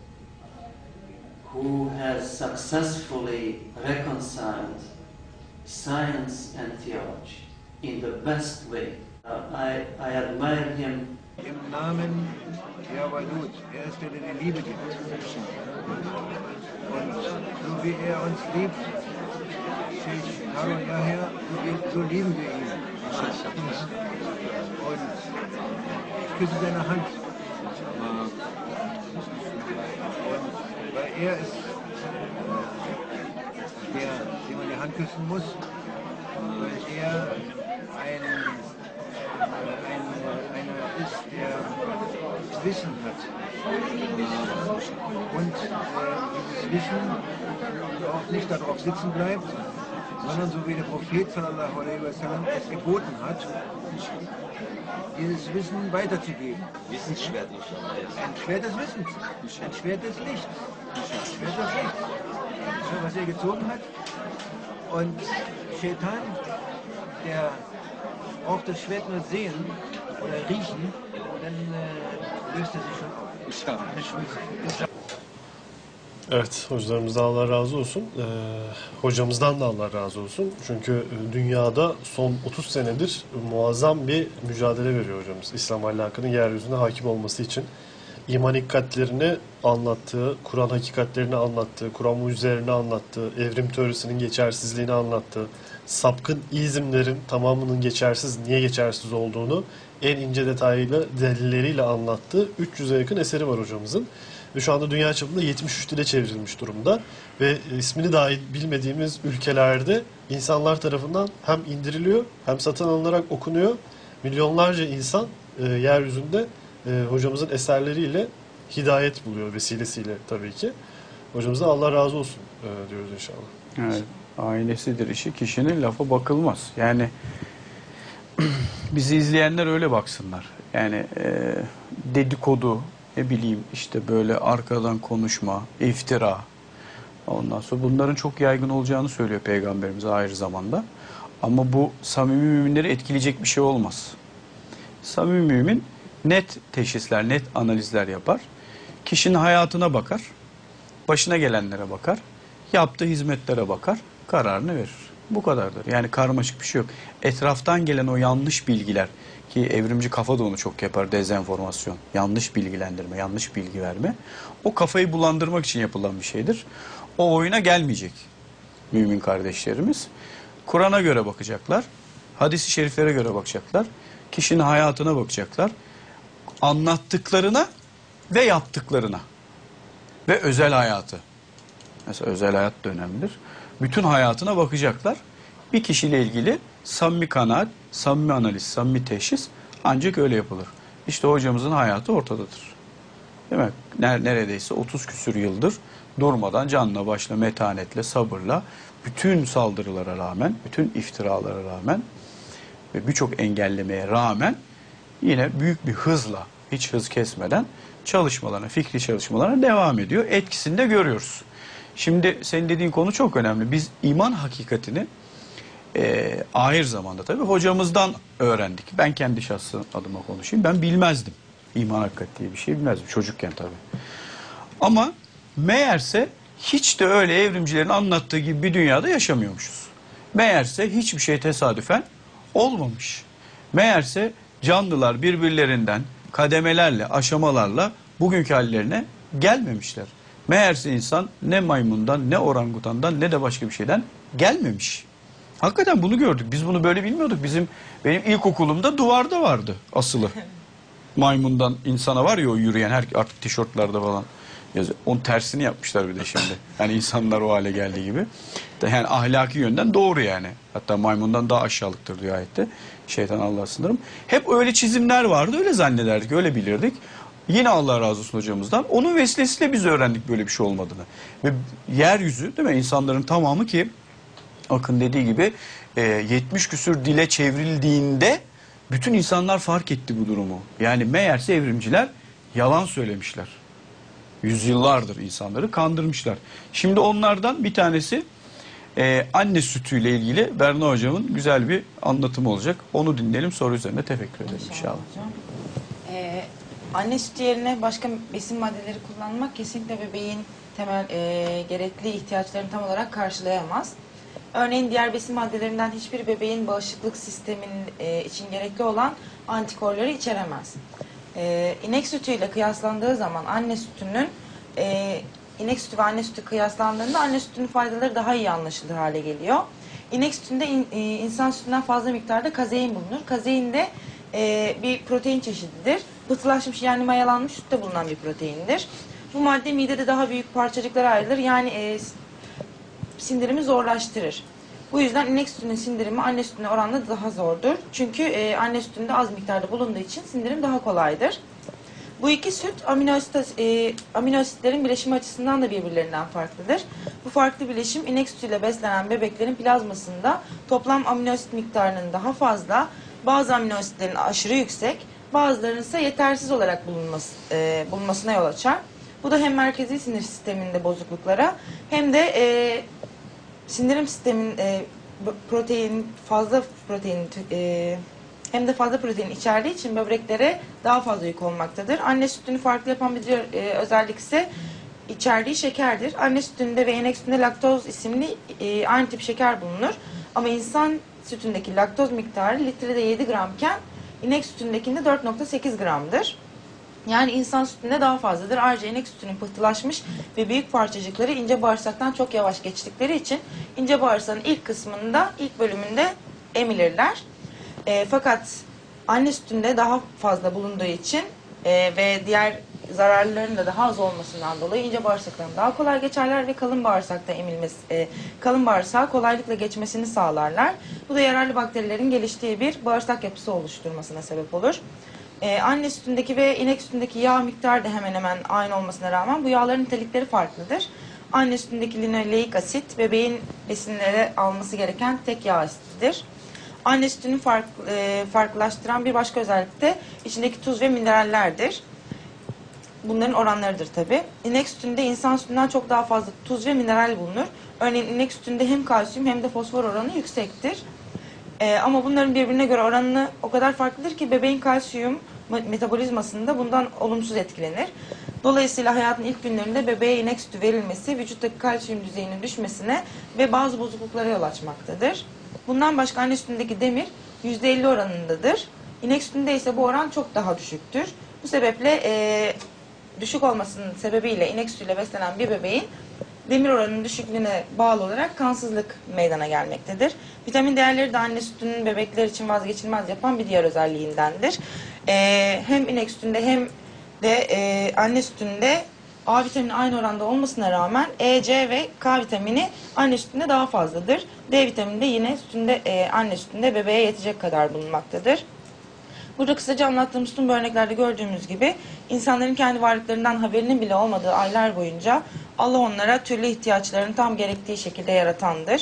who has successfully reconciled science and theology in the best way. Uh, I, I admire him. Im Namen Jawalut, er ist der, der die Liebe gibt. Und so wie er uns liebt, Sheikh Harun Yahya, so lieben wir ihn. Und ich küsse seine Hand. Und weil er ist der, dem man die Hand küssen muss, weil er ein Ein, einer ist, der Wissen hat. Und äh, dieses Wissen auch nicht darauf sitzen bleibt, sondern so wie der Prophet sallallahu alaihi wasallam es geboten hat, dieses Wissen weiterzugeben. Wissensschwert. Ein Schwert des Wissens, ein Schwert des Lichts, ein Schwert des Lichts. So, was er gezogen hat. Und Shaitan, der auch das Schwert nur sehen oder riechen, dann äh, löst er sich schon auf. Evet, hocalarımızdan Allah razı olsun. Ee, hocamızdan da Allah razı olsun. Çünkü dünyada son otuz senedir muazzam bir mücadele veriyor hocamız. İslam ahlakının yeryüzüne hakim olması için. İman hakikatlerini anlattığı, Kur'an hakikatlerini anlattığı, Kur'an mucizelerini anlattığı, evrim teorisinin geçersizliğini anlattığı, sapkın izimlerin tamamının geçersiz, niye geçersiz olduğunu en ince detaylı delilleriyle anlattığı üç yüze yakın eseri var hocamızın. Ve şu anda dünya çapında yetmiş üç dile çevrilmiş durumda. Ve ismini dahi bilmediğimiz ülkelerde insanlar tarafından hem indiriliyor hem satın alınarak okunuyor. Milyonlarca insan e, yeryüzünde e, hocamızın eserleriyle hidayet buluyor vesilesiyle tabii ki. Hocamıza Allah razı olsun e, diyoruz inşallah. Evet. Ailesidir işi, kişinin lafa bakılmaz. Yani bizi izleyenler öyle baksınlar. Yani e, dedikodu, ne bileyim işte böyle arkadan konuşma, iftira. Ondan sonra bunların çok yaygın olacağını söylüyor Peygamberimiz ayrı zamanda. Ama bu samimi müminleri etkileyecek bir şey olmaz. Samimi mümin net teşhisler, net analizler yapar. Kişinin hayatına bakar, başına gelenlere bakar, yaptığı hizmetlere bakar, kararını verir. Bu kadardır. Yani karmaşık bir şey yok. Etraftan gelen o yanlış bilgiler, ki evrimci kafa da onu çok yapar, dezenformasyon, yanlış bilgilendirme, yanlış bilgi verme. O kafayı bulandırmak için yapılan bir şeydir. O oyuna gelmeyecek mümin kardeşlerimiz. Kur'an'a göre bakacaklar, hadis-i şeriflere göre bakacaklar, kişinin hayatına bakacaklar, anlattıklarına ve yaptıklarına ve özel hayatı. Mesela özel hayat da önemlidir. Bütün hayatına bakacaklar. Bir kişiyle ilgili samimi kanaat, samimi analiz, samimi teşhis ancak öyle yapılır. İşte hocamızın hayatı ortadadır. Değil mi? Neredeyse otuz küsür yıldır durmadan canla başla, metanetle, sabırla, bütün saldırılara rağmen, bütün iftiralara rağmen ve birçok engellemeye rağmen yine büyük bir hızla, hiç hız kesmeden çalışmalarına, fikri çalışmalarına devam ediyor. Etkisini de görüyoruz. Şimdi senin dediğin konu çok önemli. Biz iman hakikatini e, ahir zamanda tabii hocamızdan öğrendik. Ben kendi şahsım adıma konuşayım. Ben bilmezdim. İman hakikati diye bir şey bilmezdim. Çocukken tabii. Ama meğerse hiç de öyle evrimcilerin anlattığı gibi bir dünyada yaşamıyormuşuz. Meğerse hiçbir şey tesadüfen olmamış. Meğerse canlılar birbirlerinden kademelerle, aşamalarla bugünkü hallerine gelmemişler. Meğerse insan ne maymundan, ne orangutandan, ne de başka bir şeyden gelmemiş. Hakikaten bunu gördük. Biz bunu böyle bilmiyorduk. Bizim benim ilkokulumda duvarda vardı asılı. Maymundan insana var ya o yürüyen, her artık tişörtlerde falan yazıyor. Onun tersini yapmışlar bir de şimdi. Yani insanlar o hale geldiği gibi. Yani ahlaki yönden doğru yani. Hatta maymundan daha aşağılıktır diyor ayette. Şeytan Allah'a sınırım. Hep öyle çizimler vardı. Öyle zannederdik, öyle bilirdik. Yine Allah razı olsun hocamızdan. Onun vesilesiyle biz öğrendik böyle bir şey olmadığını. Ve yeryüzü değil mi? İnsanların tamamı ki Akın dediği gibi e, yetmiş küsür dile çevrildiğinde bütün insanlar fark etti bu durumu. Yani meğerse evrimciler yalan söylemişler. Yüzyıllardır insanları kandırmışlar. Şimdi onlardan bir tanesi e, anne sütüyle ilgili Berna hocamın güzel bir anlatımı olacak. Onu dinleyelim, soru üzerine tefekkür edelim inşallah. Ee, anne sütü yerine başka besin maddeleri kullanmak kesinlikle bebeğin temel e, gerekli ihtiyaçlarını tam olarak karşılayamaz. Örneğin diğer besin maddelerinden hiçbir bebeğin bağışıklık sisteminin e, için gerekli olan antikorları içeremez. E, inek sütüyle kıyaslandığı zaman anne sütünün e, inek sütü ve anne sütü kıyaslandığında anne sütünün faydaları daha iyi anlaşılır hale geliyor. İnek sütünde in, e, insan sütünden fazla miktarda kazein bulunur. Kazein de e, bir protein çeşididir. Pıhtılaşmış yani mayalanmış sütte bulunan bir proteindir. Bu madde midede daha büyük parçacıklara ayrılır. Yani e, sindirimi zorlaştırır. Bu yüzden inek sütünün sindirimi anne sütüne oranla daha zordur. Çünkü e, anne sütünde az miktarda bulunduğu için sindirim daha kolaydır. Bu iki süt amino, asit, e, amino asitlerin bileşimi açısından da birbirlerinden farklıdır. Bu farklı bileşim inek sütüyle beslenen bebeklerin plazmasında toplam amino asit miktarının daha fazla, bazı amino asitlerin aşırı yüksek, bazılarının ise yetersiz olarak bulunması, e, bulunmasına yol açar. Bu da hem merkezi sinir sisteminde bozukluklara hem de e, sindirim sistemin e, protein fazla protein e, hem de fazla protein içerdiği için böbreklere daha fazla yük olmaktadır. Anne sütünü farklı yapan bir diğer e, özellik ise içerdiği şekerdir. Anne sütünde ve inek sütünde laktoz isimli e, aynı tip şeker bulunur. Ama insan sütündeki laktoz miktarı litrede yedi gramken inek sütündekinde dört nokta sekiz gramdır. Yani insan sütünde daha fazladır. Ayrıca inek sütünün pıhtılaşmış ve büyük parçacıkları ince bağırsaktan çok yavaş geçtikleri için ince bağırsağın ilk kısmında, ilk bölümünde emilirler. E, fakat anne sütünde daha fazla bulunduğu için e, ve diğer zararlarının da daha az olmasından dolayı ince bağırsaktan daha kolay geçerler ve kalın bağırsakta emilmesi, e, kalın bağırsağa kolaylıkla geçmesini sağlarlar. Bu da yararlı bakterilerin geliştiği bir bağırsak yapısı oluşturmasına sebep olur. Ee, anne sütündeki ve inek sütündeki yağ miktarı da hemen hemen aynı olmasına rağmen bu yağların nitelikleri farklıdır. Anne sütündeki linoleik asit bebeğin besinleri alması gereken tek yağ asitidir. Anne sütünü fark, e, farklılaştıran bir başka özellik de içindeki tuz ve minerallerdir. Bunların oranlarıdır tabi. İnek sütünde insan sütünden çok daha fazla tuz ve mineral bulunur. Örneğin inek sütünde hem kalsiyum hem de fosfor oranı yüksektir. Ee, ama bunların birbirine göre oranı o kadar farklıdır ki bebeğin kalsiyum metabolizmasında bundan olumsuz etkilenir. Dolayısıyla hayatın ilk günlerinde bebeğe inek sütü verilmesi vücuttaki kalsiyum düzeyinin düşmesine ve bazı bozukluklara yol açmaktadır. Bundan başka anne sütündeki demir yüzde elli oranındadır. İnek sütünde ise bu oran çok daha düşüktür. Bu sebeple e, düşük olmasının sebebiyle inek sütüyle beslenen bir bebeğin demir oranının düşüklüğüne bağlı olarak kansızlık meydana gelmektedir. Vitamin değerleri de anne sütünün bebekler için vazgeçilmez yapan bir diğer özelliğindendir. Ee, hem inek sütünde hem de e, anne sütünde A vitamini aynı oranda olmasına rağmen E, C ve K vitamini anne sütünde daha fazladır. D vitamini de yine sütünde, e, anne sütünde bebeğe yetecek kadar bulunmaktadır. Burada kısaca anlattığımız tüm bu örneklerde gördüğümüz gibi insanların kendi varlıklarından haberinin bile olmadığı aylar boyunca Allah onlara türlü ihtiyaçlarını tam gerektiği şekilde yaratandır.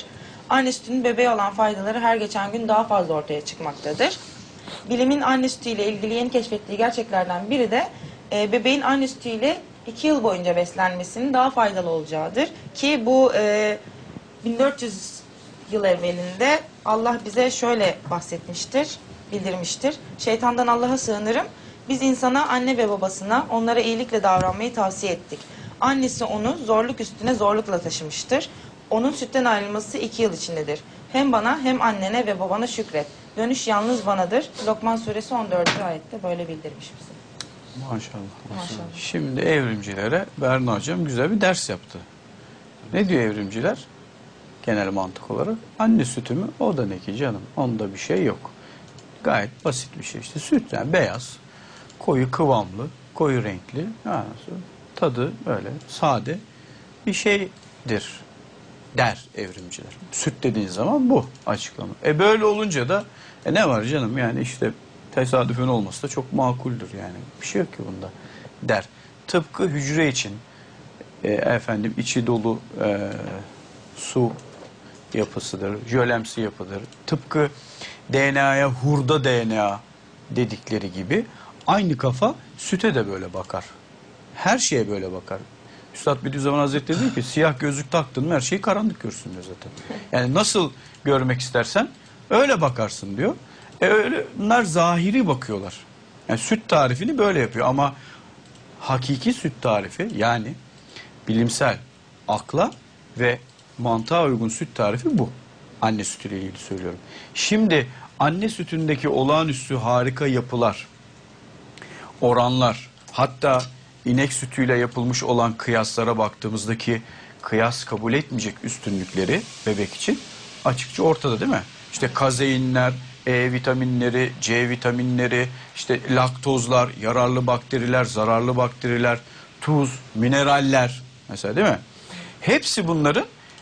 Anne sütünün bebeğe olan faydaları her geçen gün daha fazla ortaya çıkmaktadır. Bilimin anne sütüyle ilgili yeni keşfettiği gerçeklerden biri de e, bebeğin anne sütüyle iki yıl boyunca beslenmesinin daha faydalı olacağıdır. Ki bu e, bin dört yüz yıl evvelinde Allah bize şöyle bahsetmiştir, bildirmiştir. Şeytandan Allah'a sığınırım. Biz insana, anne ve babasına onlara iyilikle davranmayı tavsiye ettik. Annesi onu zorluk üstüne zorlukla taşımıştır. Onun sütten ayrılması iki yıl içindedir. Hem bana hem annene ve babana şükret. Dönüş yalnız banadır. Lokman suresi on dördüncü ayette böyle bildirmiş bize. Maşallah. Maşallah. Şimdi evrimcilere Berna Hocam güzel bir ders yaptı. Ne diyor evrimciler? Genel mantık olarak. Anne sütü mü? O da ne ki canım? Onda bir şey yok. Gayet basit bir şey işte. Süt yani beyaz, koyu kıvamlı, koyu renkli. Ha, tadı böyle sade bir şeydir der evrimciler. Süt dediğin zaman bu açıklama. E böyle olunca da e ne var canım yani işte tesadüfen olması da çok makuldür yani. Bir şey yok ki bunda der. Tıpkı hücre için e, efendim içi dolu e, su yapısıdır, jölemsi yapıdır. Tıpkı D N A'ya hurda D N A dedikleri gibi aynı kafa süte de böyle bakar. Her şeye böyle bakar. Üstad Bediüzzaman Hazretleri diyor ki siyah gözlük taktın mı her şeyi karanlık görsün diyor zaten. Yani nasıl görmek istersen öyle bakarsın diyor. E öyle, bunlar zahiri bakıyorlar. Yani süt tarifini böyle yapıyor ama hakiki süt tarifi yani bilimsel akla ve mantığa uygun süt tarifi bu. Anne sütüyle ilgili söylüyorum. Şimdi anne sütündeki olağanüstü harika yapılar, oranlar, hatta inek sütüyle yapılmış olan kıyaslara baktığımızdaki kıyas kabul etmeyecek üstünlükleri bebek için açıkça ortada değil mi? İşte kazeinler, E vitaminleri, C vitaminleri, işte laktozlar, yararlı bakteriler, zararlı bakteriler, tuz, mineraller mesela değil mi? Hepsi bunların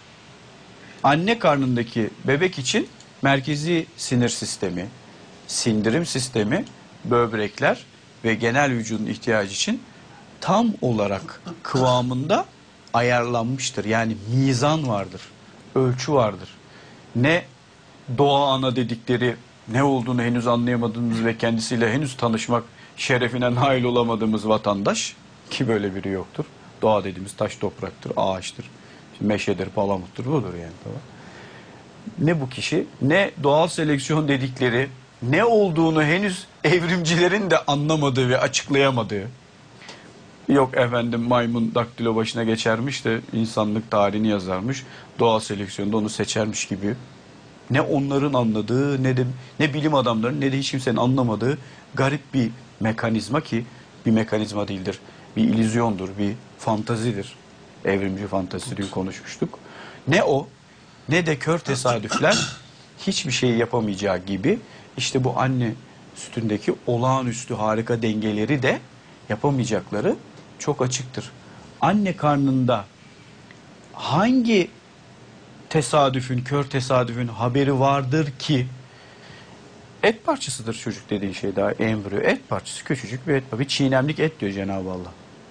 anne karnındaki bebek için merkezi sinir sistemi, sindirim sistemi, böbrekler ve genel vücudun ihtiyacı için tam olarak kıvamında ayarlanmıştır. Yani mizan vardır, ölçü vardır. Ne doğa ana dedikleri ne olduğunu henüz anlayamadığımız ve kendisiyle henüz tanışmak şerefine nail olamadığımız vatandaş ki böyle biri yoktur. Doğa dediğimiz taş topraktır, ağaçtır, meşedir, palamuttur budur yani. Tamam. Ne bu kişi ne doğal seleksiyon dedikleri ne olduğunu henüz evrimcilerin de anlamadığı ve açıklayamadığı. Yok efendim maymun daktilo başına geçermiş de insanlık tarihini yazarmış. Doğal seleksiyonda onu seçermiş gibi. Ne onların anladığı ne de ne bilim adamlarının ne de hiç kimsenin anlamadığı garip bir mekanizma ki bir mekanizma değildir. Bir illüzyondur, bir fantazidir. Evrimci fantazisi diye konuşmuştuk. Ne o ne de kör tesadüfler hiçbir şey yapamayacağı gibi işte bu anne sütündeki olağanüstü harika dengeleri de yapamayacakları çok açıktır. Anne karnında hangi tesadüfün, kör tesadüfün haberi vardır ki et parçasıdır çocuk dediğin şey daha embriyo. Et parçası küçücük bir et. Bir çiğnemlik et diyor Cenab-ı Allah.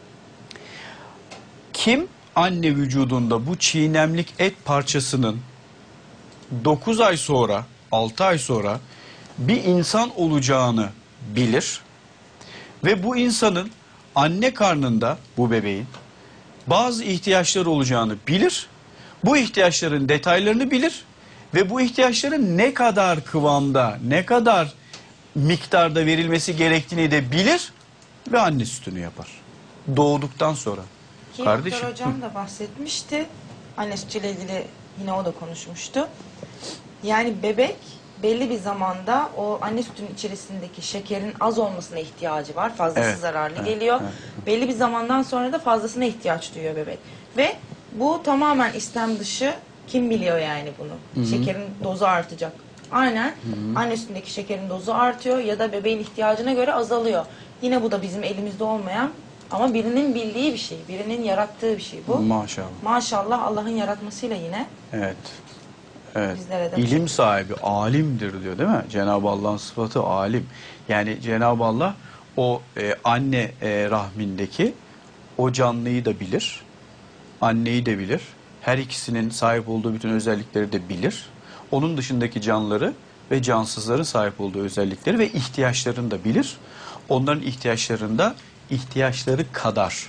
Kim anne vücudunda bu çiğnemlik et parçasının dokuz ay sonra, altı ay sonra bir insan olacağını bilir ve bu insanın anne karnında bu bebeğin bazı ihtiyaçları olacağını bilir. Bu ihtiyaçların detaylarını bilir ve bu ihtiyaçların ne kadar kıvamda, ne kadar miktarda verilmesi gerektiğini de bilir ve anne sütünü yapar. Doğduktan sonra. Ki Kardeşim. Doktor Hocam da bahsetmişti. Anne sütüyle ilgili yine o da konuşmuştu. Yani bebek belli bir zamanda o anne sütünün içerisindeki şekerin az olmasına ihtiyacı var. Fazlası Evet, zararlı evet, geliyor. evet. Belli bir zamandan sonra da fazlasına ihtiyaç duyuyor bebek. Ve bu tamamen istem dışı, kim biliyor yani bunu? Hı hı. Şekerin dozu artacak. Aynen Hı hı. anne sütündeki şekerin dozu artıyor ya da bebeğin ihtiyacına göre azalıyor. Yine bu da bizim elimizde olmayan ama birinin bildiği bir şey, birinin yarattığı bir şey bu. Maşallah. Maşallah Allah'ın yaratmasıyla yine. Evet. Evet. Bizlere de İlim sahibi, alimdir diyor değil mi? Cenab-ı Allah'ın sıfatı alim. Yani Cenab-ı Allah o e, anne e, rahmindeki o canlıyı da bilir. Anneyi de bilir. her ikisinin sahip olduğu bütün özellikleri de bilir. Onun dışındaki canlıları ve cansızların sahip olduğu özellikleri ve ihtiyaçlarını da bilir. Onların ihtiyaçlarında ihtiyaçları kadar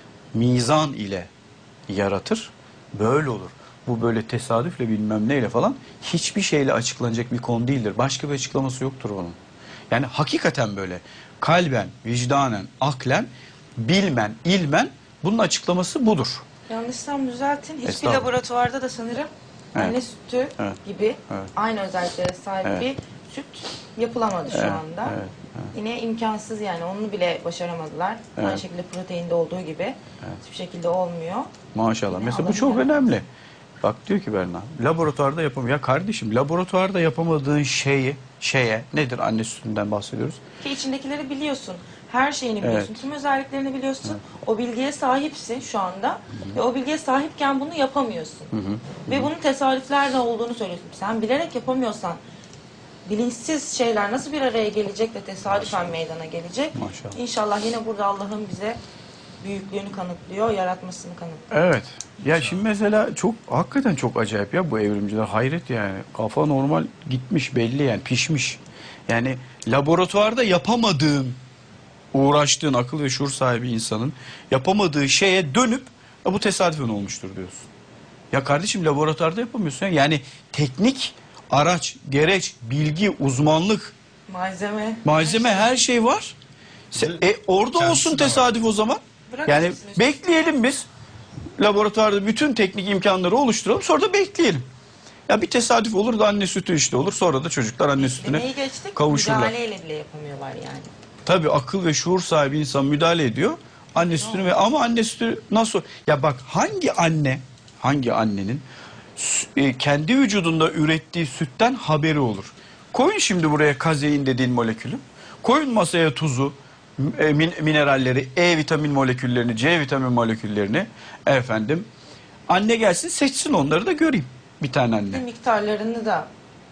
mizan ile yaratır. Böyle olur. Bu böyle tesadüfle bilmem neyle falan hiçbir şeyle açıklanacak bir konu değildir. Başka bir açıklaması yoktur onun. Yani hakikaten böyle kalben, vicdanen, aklen, bilmen, ilmen bunun açıklaması budur. Yanlışsam düzeltin. Hiçbir Estağfurullah. laboratuvarda da sanırım Evet. anne sütü Evet. gibi Evet. aynı özelliklere sahip Evet. bir süt yapılamadı şu Evet, anda. evet, evet. Yine imkansız yani onu bile başaramadılar. Evet. Aynı şekilde proteinde olduğu gibi hiçbir şekilde olmuyor. Maşallah. Yine Mesela bu çok alabilir. önemli. Bak diyor ki Berna, laboratuvarda yapamıyor. Ya kardeşim laboratuvarda yapamadığın şeyi, şeye nedir anne sütünden bahsediyoruz? Ki içindekileri biliyorsun. Her şeyini biliyorsun. Evet. Tüm özelliklerini biliyorsun. O bilgiye sahipsin şu anda. Ve o bilgiye sahipken bunu yapamıyorsun. Hı hı. Ve bunun tesadüflerle olduğunu söylüyorsun. Sen bilerek yapamıyorsan bilinçsiz şeyler nasıl bir araya gelecek de tesadüfen meydana gelecek? Maşallah. İnşallah yine burada Allah'ın bize büyüklüğünü kanıtlıyor, yaratmasını kanıtlıyor. Evet. Ya şimdi mesela çok hakikaten çok acayip ya bu evrimciler. Hayret yani. Kafa normal gitmiş belli yani pişmiş. Yani laboratuvarda yapamadığın, uğraştığın akıl ve şuur sahibi insanın yapamadığı şeye dönüp ya bu tesadüfen olmuştur diyorsun. Ya kardeşim laboratuvarda yapamıyorsun. Yani teknik, araç, gereç, bilgi, uzmanlık, Malzeme. malzeme her şey var. Se- E, orada olsun tesadüf o zaman. Bırak Yani gitsin. bekleyelim biz. Laboratuvarda bütün teknik imkanları oluşturalım. Sonra da bekleyelim. Ya bir tesadüf olur da anne sütü işte olur. Sonra da çocuklar anne sütüne Deneyi geçtik, kavuşurlar. müdahaleyle bile yapamıyorlar yani. Tabii akıl ve şuur sahibi insan müdahale ediyor. Anne sütünü ve ama anne sütü nasıl? Ya bak hangi anne, hangi annenin sü- e, kendi vücudunda ürettiği sütten haberi olur? Koyun şimdi buraya kazein dediğin molekülü. Koyun masaya tuzu, e, min- mineralleri, E vitamin moleküllerini, C vitamin moleküllerini efendim. Anne gelsin seçsin onları da göreyim. Bir tane Bir anne. miktarlarını da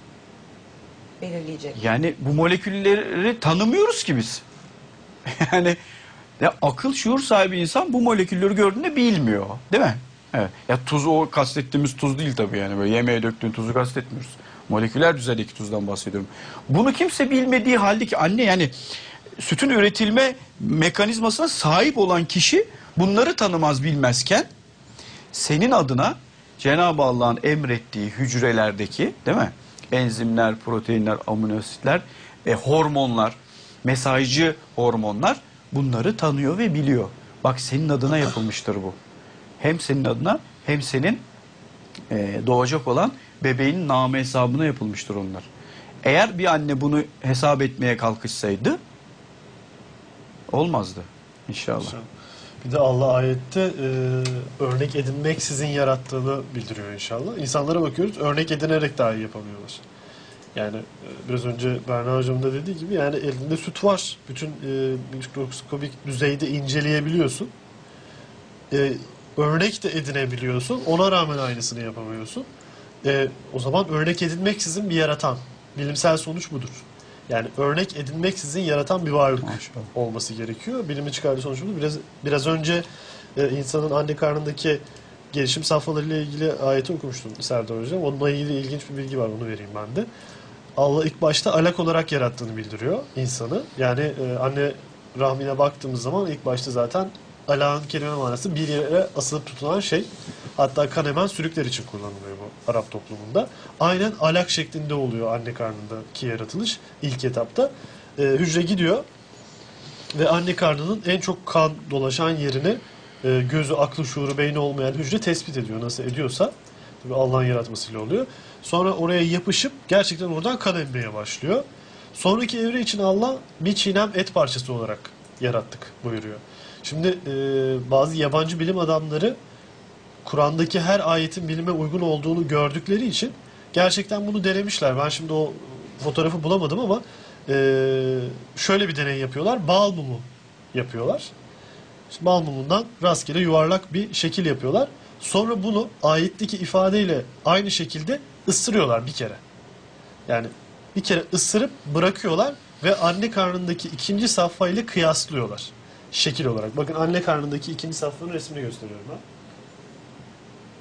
belirleyecek. Yani bu molekülleri tanımıyoruz ki biz. Yani ya akıl şuur sahibi insan bu molekülleri gördüğünde bilmiyor. Değil mi? Evet. Ya tuz o kastettiğimiz tuz değil tabii yani. Böyle yemeğe döktüğün tuzu kastetmiyoruz. Moleküler düzeydeki tuzdan bahsediyorum. Bunu kimse bilmediği halde ki anne yani sütün üretilme mekanizmasına sahip olan kişi bunları tanımaz bilmezken senin adına Cenab-ı Allah'ın emrettiği hücrelerdeki değil mi? Enzimler, proteinler, amino asitler, e, hormonlar, mesajcı hormonlar bunları tanıyor ve biliyor. Bak senin adına yapılmıştır bu. Hem senin adına hem senin e, doğacak olan bebeğin namı hesabına yapılmıştır onlar. Eğer bir anne bunu hesap etmeye kalkışsaydı olmazdı inşallah. Bir de Allah ayette e, örnek edinmeksizin yarattığını bildiriyor inşallah. İnsanlara bakıyoruz örnek edinerek dahi yapamıyorlar. Yani e, biraz önce Berna Hocam da dediği gibi yani elinde süt var. Bütün e, mikroskobik düzeyde inceleyebiliyorsun. E, örnek de edinebiliyorsun. Ona rağmen aynısını yapamıyorsun. E, o zaman örnek edinmeksizin bir yaratan. Bilimsel sonuç budur. Yani örnek edinmeksizin yaratan bir varlık olması gerekiyor. Bilimin çıkardığı sonuç budur. Biraz, biraz önce e, insanın anne karnındaki gelişim safhalarıyla ilgili ayeti okumuştum Serdar Hocam. Onunla ilgili ilginç bir bilgi var. Onu vereyim ben de. Allah ilk başta alak olarak yarattığını bildiriyor insanı. Yani e, anne rahmine baktığımız zaman ilk başta zaten alağın kelime manası bir yere asılıp tutulan şey. Hatta kan emen sürükler için kullanılıyor bu Arap toplumunda. Aynen alak şeklinde oluyor anne karnındaki yaratılış ilk etapta. E, hücre gidiyor ve anne karnının en çok kan dolaşan yerini e, gözü, aklı, şuuru, beyni olmayan hücre tespit ediyor. Nasıl ediyorsa. Tabii Allah'ın yaratmasıyla oluyor. Sonra oraya yapışıp gerçekten oradan kan emmeye başlıyor. Sonraki evre için Allah bir çiğnem et parçası olarak yarattık buyuruyor. Şimdi e, bazı yabancı bilim adamları Kur'an'daki her ayetin bilime uygun olduğunu gördükleri için gerçekten bunu denemişler. Ben şimdi o fotoğrafı bulamadım ama e, şöyle bir deney yapıyorlar. Bal mumu yapıyorlar. İşte bal mumundan rastgele yuvarlak bir şekil yapıyorlar. Sonra bunu ayetteki ifadeyle aynı şekilde ısırıyorlar bir kere. Yani bir kere ısırıp bırakıyorlar ve anne karnındaki ikinci safhayla kıyaslıyorlar. Şekil olarak. Bakın anne karnındaki ikinci safhanın resmini gösteriyorum ben.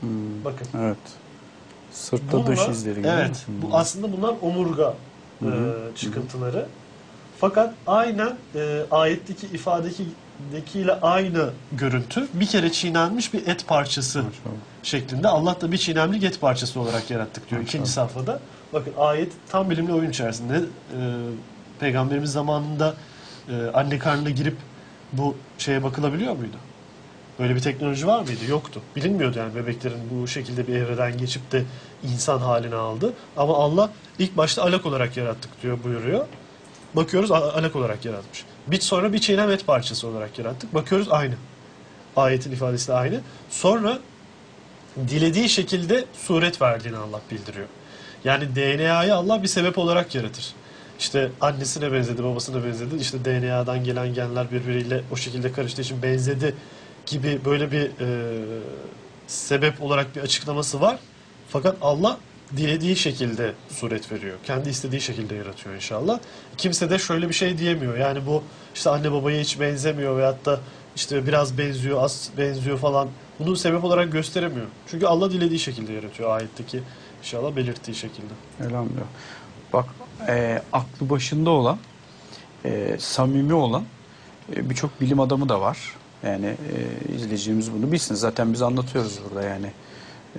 Hmm. Bakın. Evet. Sırtta Bunlar, dış izleri gibi. evet. Hmm. Bu aslında bunlar omurga Hı hı. e, çıkıntıları. Fakat aynen e, ayetteki ifadedekiyle aynı görüntü bir kere çiğnenmiş bir et parçası Maşallah. şeklinde. Allah da bir çiğnenmiş et parçası olarak yarattık diyor Maşallah. ikinci safhada. Bakın ayet tam bilimli oyun içerisinde. E, Peygamberimiz zamanında e, anne karnına girip bu şeye bakılabiliyor muydu? Böyle bir teknoloji var mıydı? Yoktu. Bilinmiyordu yani bebeklerin bu şekilde bir evreden geçip de insan halini aldı. Ama Allah ilk başta alak olarak yarattık diyor, buyuruyor. Bakıyoruz alak olarak yaratmış. Bir sonra bir çiğnem et parçası olarak yarattık. Bakıyoruz aynı. Ayetin ifadesi de aynı. Sonra dilediği şekilde suret verdiğini Allah bildiriyor. Yani D N A'yı Allah bir sebep olarak yaratır. İşte annesine benzedi, babasına benzedi. İşte D N A'dan gelen genler birbiriyle o şekilde karıştığı için benzedi gibi böyle bir e, sebep olarak bir açıklaması var. Fakat Allah dilediği şekilde suret veriyor. Kendi istediği şekilde yaratıyor inşallah. Kimse de şöyle bir şey diyemiyor. Yani bu işte anne babaya hiç benzemiyor veyahut da işte biraz benziyor, az benziyor falan. Bunu sebep olarak gösteremiyor. Çünkü Allah dilediği şekilde yaratıyor ayetteki inşallah belirttiği şekilde. Elhamdülillah. Bak e, aklı başında olan, e, samimi olan e, birçok bilim adamı da var. Yani e, izleyeceğimiz bunu bilsin. Zaten biz anlatıyoruz burada yani. E,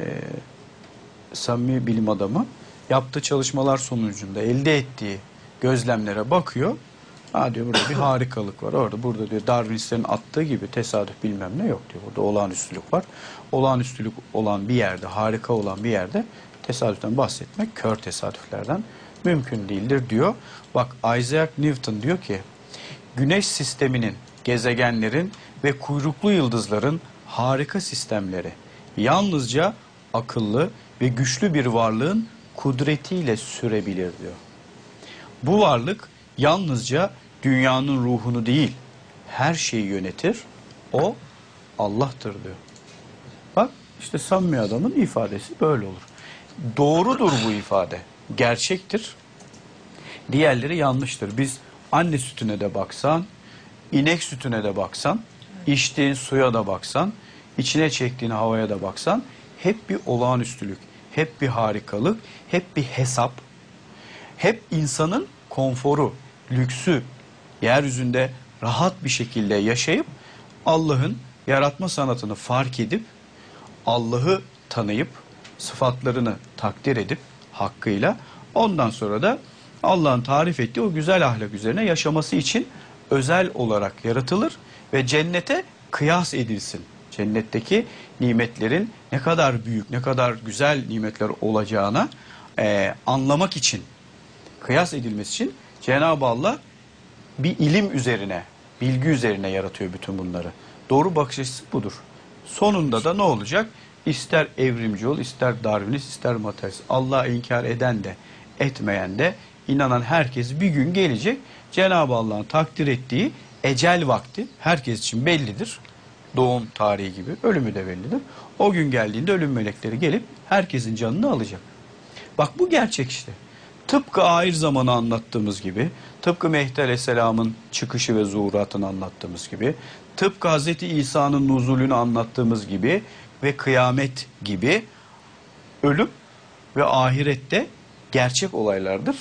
samimi bilim adamı yaptığı çalışmalar sonucunda elde ettiği gözlemlere bakıyor. Ha diyor burada bir harikalık var. Orada burada diyor Darwinistlerin attığı gibi tesadüf bilmem ne yok diyor. Burada olağanüstülük var. Olağanüstülük olan bir yerde, harika olan bir yerde tesadüften bahsetmek kör tesadüflerden mümkün değildir diyor. Bak Isaac Newton diyor ki Güneş sisteminin, gezegenlerin ve kuyruklu yıldızların harika sistemleri yalnızca akıllı ve güçlü bir varlığın kudretiyle sürebilir diyor. Bu varlık yalnızca dünyanın ruhunu değil, her şeyi yönetir. O Allah'tır diyor. Bak işte samimi adamın ifadesi böyle olur. Doğrudur bu ifade. Gerçektir. Diğerleri yanlıştır. Biz anne sütüne de baksan, inek sütüne de baksan, içtiğin suya da baksan, içine çektiğin havaya da baksan hep bir olağanüstülük, hep bir harikalık, hep bir hesap, hep insanın konforu, lüksü, yeryüzünde rahat bir şekilde yaşayıp Allah'ın yaratma sanatını fark edip Allah'ı tanıyıp sıfatlarını takdir edip hakkıyla ondan sonra da Allah'ın tarif ettiği o güzel ahlak üzerine yaşaması için özel olarak yaratılır ve cennete kıyas edilsin. Cennetteki nimetlerin ne kadar büyük, ne kadar güzel nimetler olacağına e, anlamak için, kıyas edilmesi için Cenab-ı Allah bir ilim üzerine, bilgi üzerine yaratıyor bütün bunları. Doğru bakış açısı budur. Sonunda da ne olacak? İster evrimci ol, ister Darwinist, ister materyalist. Allah'ı inkar eden de, etmeyen de, inanan herkes bir gün gelecek. Cenab-ı Allah'ın takdir ettiği ecel vakti herkes için bellidir. Doğum tarihi gibi ölümü de bellidir. O gün geldiğinde ölüm melekleri gelip herkesin canını alacak. Bak bu gerçek işte. Tıpkı ahir zamanı anlattığımız gibi, tıpkı Mehdi Aleyhisselam'ın çıkışı ve zuhuratını anlattığımız gibi, tıpkı Hazreti İsa'nın nuzulünü anlattığımız gibi ve kıyamet gibi ölüm ve ahirette gerçek olaylardır.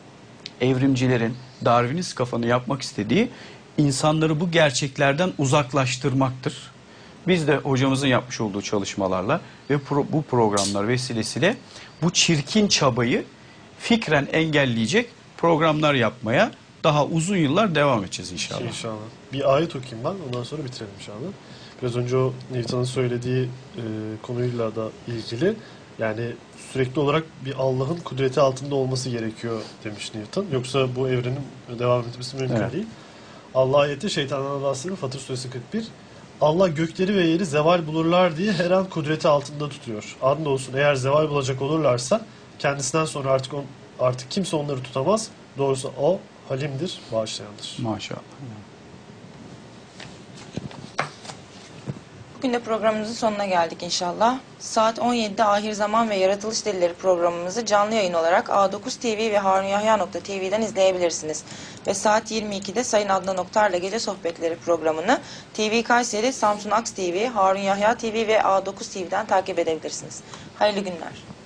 Evrimcilerin Darwinist kafanı yapmak istediği insanları bu gerçeklerden uzaklaştırmaktır. Biz de hocamızın yapmış olduğu çalışmalarla ve pro, bu programlar vesilesiyle bu çirkin çabayı fikren engelleyecek programlar yapmaya daha uzun yıllar devam edeceğiz inşallah. İnşallah. Bir ayet okuyayım ben, ondan sonra bitirelim inşallah. Biraz önce o Newton'un söylediği e, konuyla da ilgili, yani sürekli olarak bir Allah'ın kudreti altında olması gerekiyor demiş Newton. Yoksa bu evrenin devam etmesi mümkün Evet. değil. Allah ayeti Şeytandan bahsediyor, Fatır Suresi kırk bir. Allah gökleri ve yeri zeval bulurlar diye her an kudreti altında tutuyor. Andolsun eğer zeval bulacak olurlarsa kendisinden sonra artık on, artık kimse onları tutamaz. Doğrusu o halimdir, bağışlayandır. Maşallah. Bugün de programımızın sonuna geldik inşallah. Saat on yedide Ahir Zaman ve Yaratılış Delilleri programımızı canlı yayın olarak A dokuz T V ve harunyahya nokta T V'den izleyebilirsiniz. Ve saat yirmi ikide Sayın Adnan Oktar'la Gece Sohbetleri programını T V Kayseri, Samsun Aks T V, Harun Yahya T V ve A dokuz T V'den takip edebilirsiniz. Hayırlı günler.